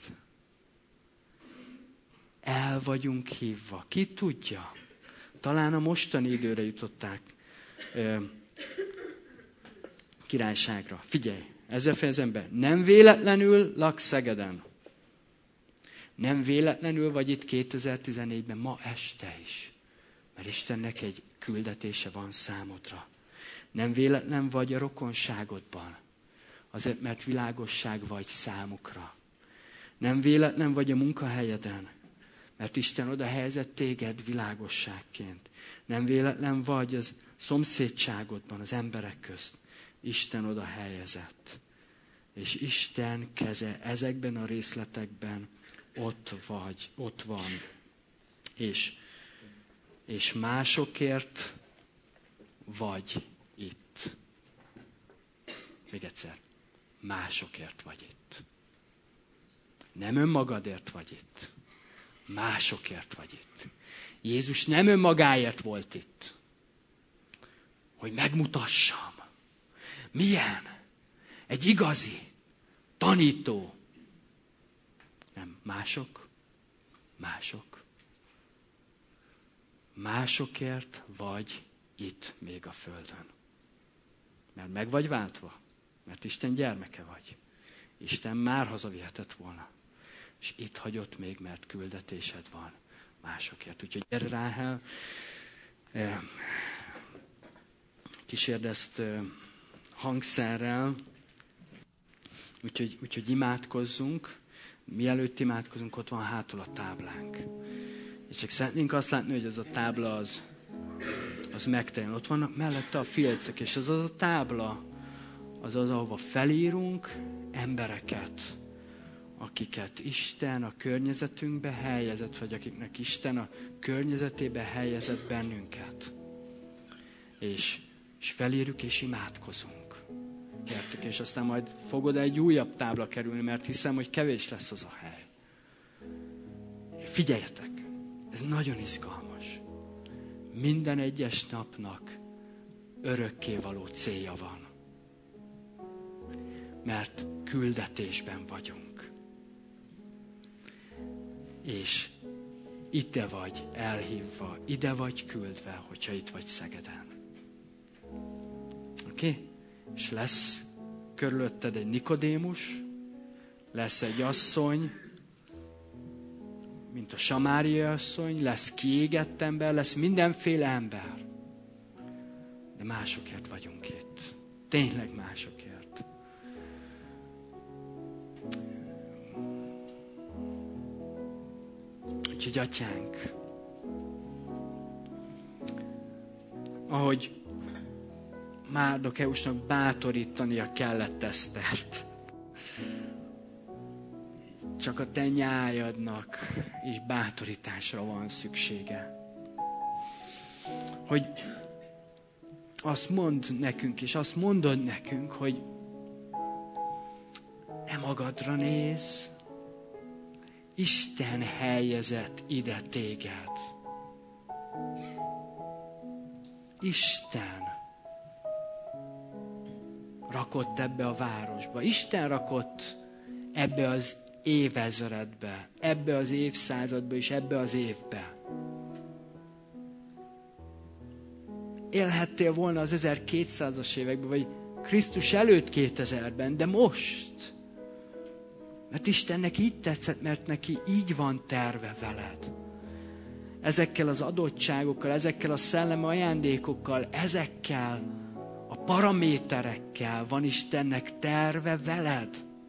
El vagyunk hívva. Ki tudja? Talán a mostani időre jutották királyságra. Figyelj, ezzel fejezem be. Nem véletlenül laksz Szegeden. Nem véletlenül vagy itt 2014-ben, ma este is. Mert Istennek egy küldetése van számodra. Nem véletlen vagy a rokonságodban. Azért, mert világosság vagy számukra. Nem véletlen vagy a munkahelyeden. Mert Isten oda helyezett téged világosságként. Nem véletlen vagy az szomszédságodban, az emberek közt. Isten oda helyezett. És Isten keze ezekben a részletekben ott van. És másokért vagy itt. Még egyszer. Másokért vagy itt. Nem önmagadért vagy itt. Másokért vagy itt. Jézus nem önmagáért volt itt. Hogy megmutassam. Milyen? Egy igazi tanító. Nem, mások. Másokért vagy itt még a földön. Mert meg vagy váltva. Mert Isten gyermeke vagy. Isten már hazavihetett volna. És itt hagyott még, mert küldetésed van másokért. Úgyhogy gyere Ráhel, kísérd ezt hangszerrel, úgyhogy imádkozzunk. Mielőtt imádkozunk, ott van hátul a táblánk. És csak szeretnénk azt látni, hogy ez a tábla az megteljen. Ott vannak mellette a filcek, és az a tábla, az, ahova felírunk embereket, akiket Isten a környezetünkbe helyezett, vagy akiknek Isten a környezetébe helyezett bennünket. És felírjuk, és imádkozunk. Értük? És aztán majd fogod egy újabb tábla kerülni, mert hiszem, hogy kevés lesz az a hely. Figyeljetek! Ez nagyon izgalmas. Minden egyes napnak örökkévaló célja van. Mert küldetésben vagyunk. És ide vagy elhívva, ide vagy küldve, hogyha itt vagy Szegeden. Oké? És lesz körülötted egy Nikodémus, lesz egy asszony, mint a samáriai asszony, lesz kiégett ember, lesz mindenféle ember. De másokért vagyunk itt. Tényleg másokért. Úgyhogy Atyánk, ahogy Márdokeusnak bátorítania kellett Esztert. Csak a te nyájadnak és bátorításra van szüksége. Hogy azt mond nekünk, és azt mondod nekünk, hogy ne magadra nézz, Isten helyezett ide téged. Isten rakott ebbe a városba. Isten rakott ebbe az évezredbe, ebbe az évszázadba és ebbe az évbe. Élhettél volna az 1200-as években, vagy Krisztus előtt 2000-ben, de most. Mert Istennek így tetszett, mert neki így van terve veled. Ezekkel az adottságokkal, ezekkel a szellemi ajándékokkal, ezekkel a paraméterekkel van Istennek terve veled.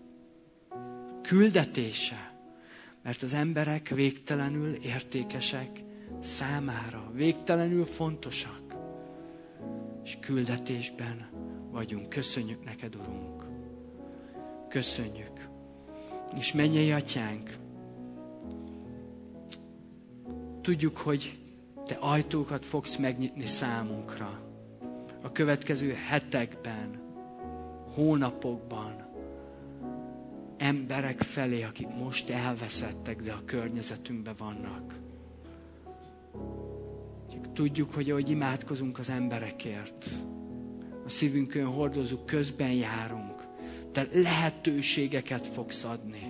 Küldetése. Mert az emberek végtelenül értékesek számára, végtelenül fontosak. És küldetésben vagyunk. Köszönjük neked, Urunk. Köszönjük. És mennyei Atyánk, tudjuk, hogy te ajtókat fogsz megnyitni számunkra. A következő hetekben, hónapokban, emberek felé, akik most elveszettek, de a környezetünkben vannak. Tudjuk, hogy ahogy imádkozunk az emberekért, a szívünkön hordozunk, közben járunk, te lehetőségeket fogsz adni.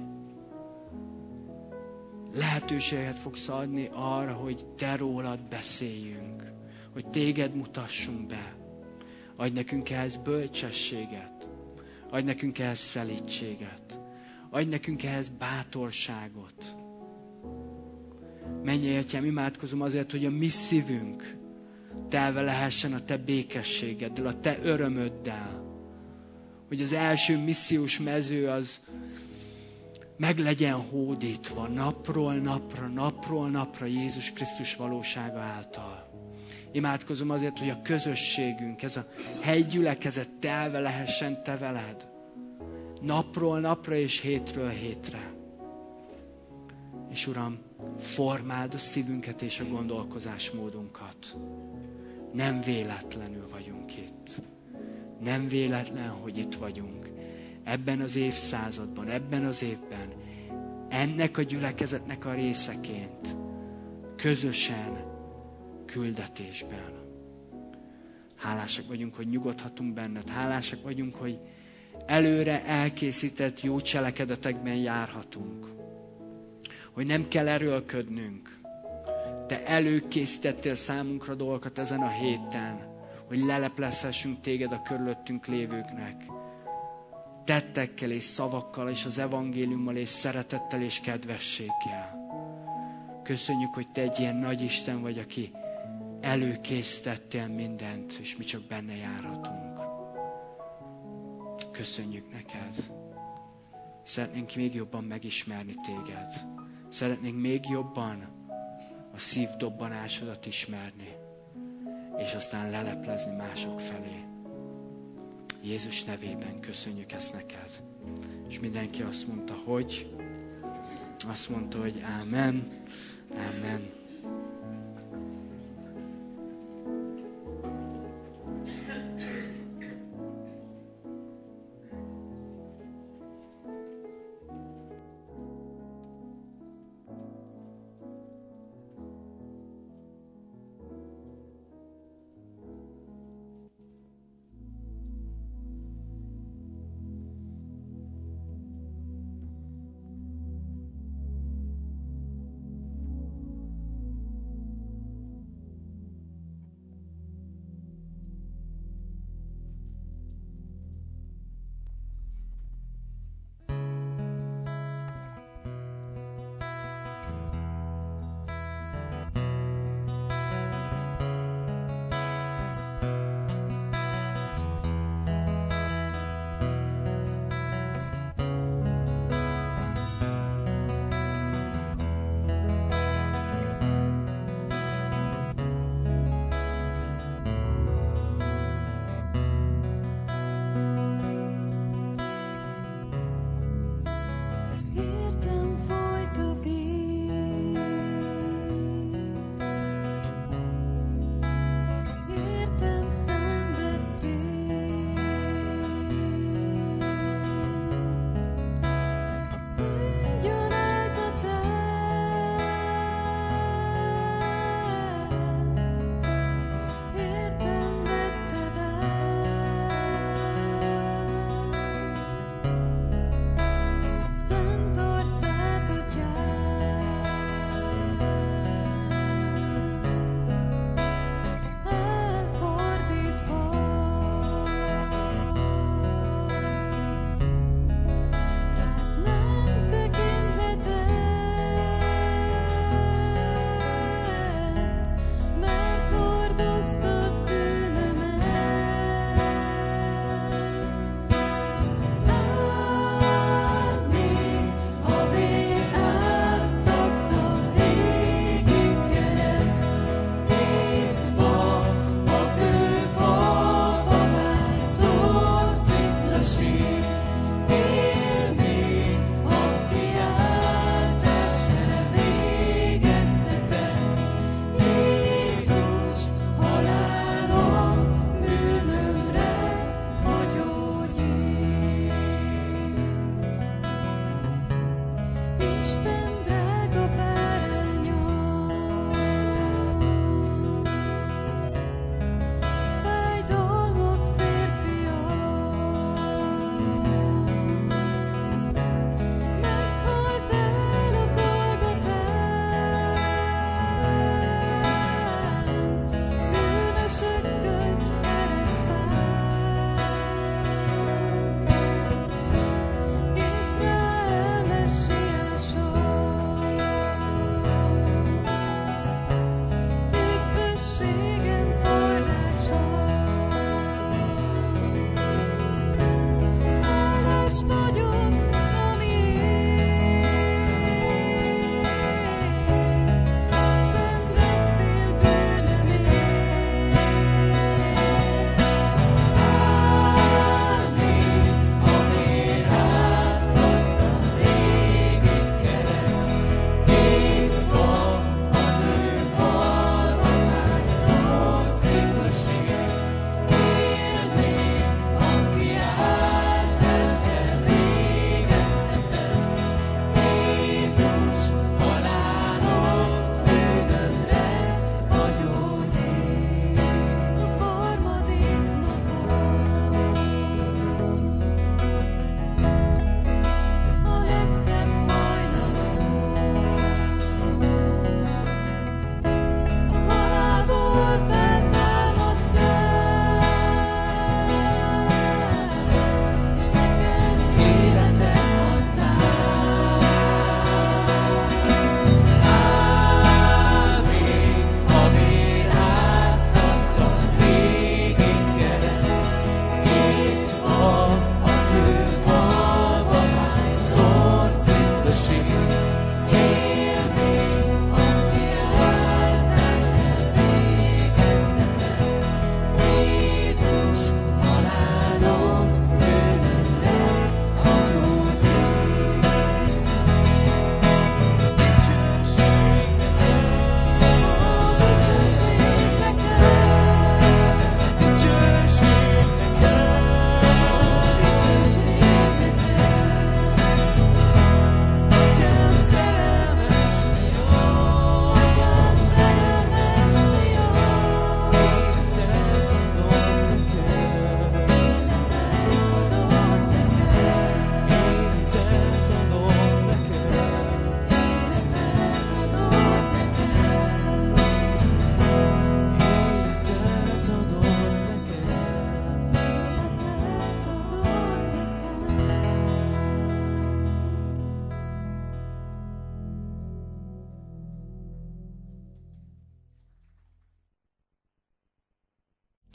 Lehetőséget fogsz adni arra, hogy te rólad beszéljünk, hogy téged mutassunk be. Adj nekünk ehhez bölcsességet, adj nekünk ehhez szelídséget, adj nekünk ehhez bátorságot. Menjél, Atyám, imádkozom azért, hogy a mi szívünk telve lehessen a te békességeddel, a te örömöddel. Hogy az első missziós mező az meg legyen hódítva napról napra Jézus Krisztus valósága által. Imádkozom azért, hogy a közösségünk, ez a hegygyülekezet telve lehessen te veled. Napról napra és hétről hétre. És Uram, formáld a szívünket és a gondolkozásmódunkat. Nem véletlenül vagyunk itt. Nem véletlen, hogy itt vagyunk. Ebben az évszázadban, ebben az évben, ennek a gyülekezetnek a részeként, közösen, küldetésben. Hálásak vagyunk, hogy nyugodhatunk benned. Hálásak vagyunk, hogy előre elkészített jó cselekedetekben járhatunk. Hogy nem kell erőlködnünk. Te előkészítettél számunkra dolgokat ezen a héten, hogy leleplezhessünk téged a körülöttünk lévőknek. Tettekkel és szavakkal, és az evangéliummal, és szeretettel, és kedvességgel. Köszönjük, hogy te egy ilyen nagy Isten vagy, aki előkészítettél mindent, és mi csak benne járhatunk. Köszönjük neked. Szeretnénk még jobban megismerni téged. Szeretnénk még jobban a szívdobbanásodat ismerni, és aztán leleplezni mások felé. Jézus nevében köszönjük ezt neked. És mindenki azt mondta, hogy ámen, ámen.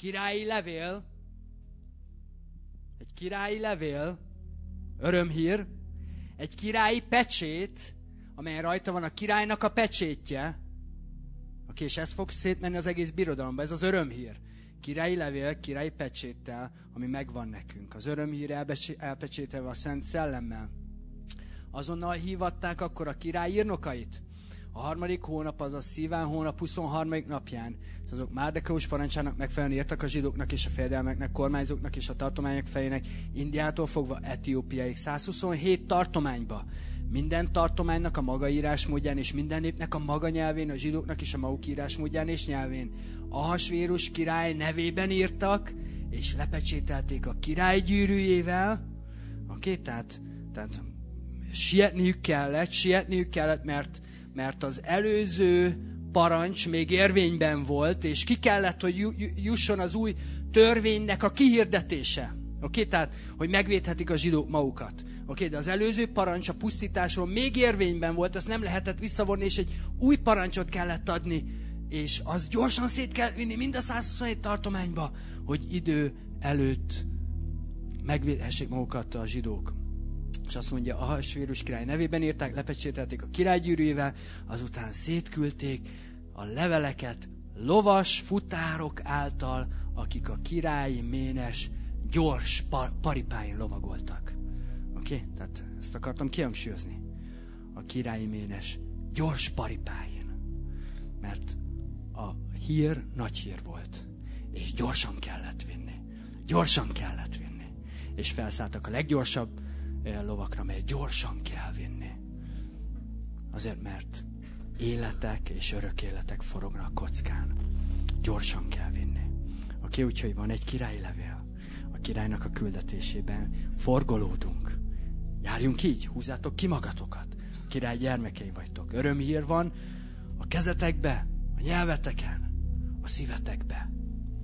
királyi levél, örömhír, egy királyi pecsét, amelyen rajta van a királynak a pecsétje, és ez fog szétmenni az egész birodalomba, ez az örömhír. Királyi levél, királyi pecséttel, ami megvan nekünk. Az örömhír elpecsételve a Szent Szellemmel. Azonnal hívatták akkor a király írnokait. A 3. hónap, azaz Szíván hónap 23. napján, és azok Márdekeus parancsának megfelelően írtak a zsidóknak és a fejedelmeknek, kormányzóknak és a tartományok fejének, Indiától fogva Etiópiáig, 127 tartományba. Minden tartománynak a maga írásmódján, és minden népnek a maga nyelvén, a zsidóknak is a maguk írásmódján és nyelvén. Ahasvérus király nevében írtak, és lepecsételték a király gyűrűjével. Tehát sietniük kellett, mert az előző parancs még érvényben volt, és ki kellett, hogy jusson az új törvénynek a kihirdetése. Tehát, hogy megvédhetik a zsidók magukat. De az előző parancs a pusztításról még érvényben volt, ezt nem lehetett visszavonni, és egy új parancsot kellett adni, és az gyorsan szét kellett vinni mind a 127 tartományba, hogy idő előtt megvédhessék magukat a zsidók. És azt mondja, Ahasvérus király nevében írták, lepecsételték a király gyűrűjével, azután szétküldték a leveleket lovas futárok által, akik a királyi ménes gyors paripáin lovagoltak. Tehát ezt akartam kihangsúlyozni. A királyi ménes gyors paripáin. Mert a hír nagy hír volt. És gyorsan kellett vinni. És felszálltak a leggyorsabb lovakra, mely gyorsan kell vinni. Azért, mert életek és örök életek forognak kockán. Gyorsan kell vinni. Úgyhogy van egy királyi levél. A királynak a küldetésében forgolódunk. Járjunk így, húzzátok ki magatokat. A király gyermekei vagytok. Örömhír van a kezetekbe, a nyelveteken, a szívetekbe.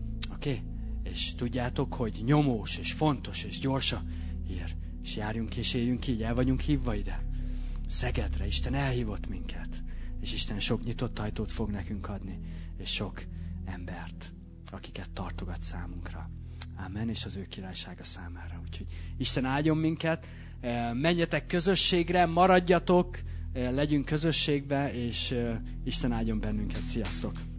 És tudjátok, hogy nyomós, és fontos, és gyors a hír. És járjunk és éljünk így, el vagyunk hívva ide. Szegedre, Isten elhívott minket. És Isten sok nyitott ajtót fog nekünk adni, és sok embert, akiket tartogat számunkra. Ámen, és az ő királysága számára. Úgyhogy Isten áldjon minket, menjetek közösségre, maradjatok, legyünk közösségbe, és Isten áldjon bennünket. Sziasztok!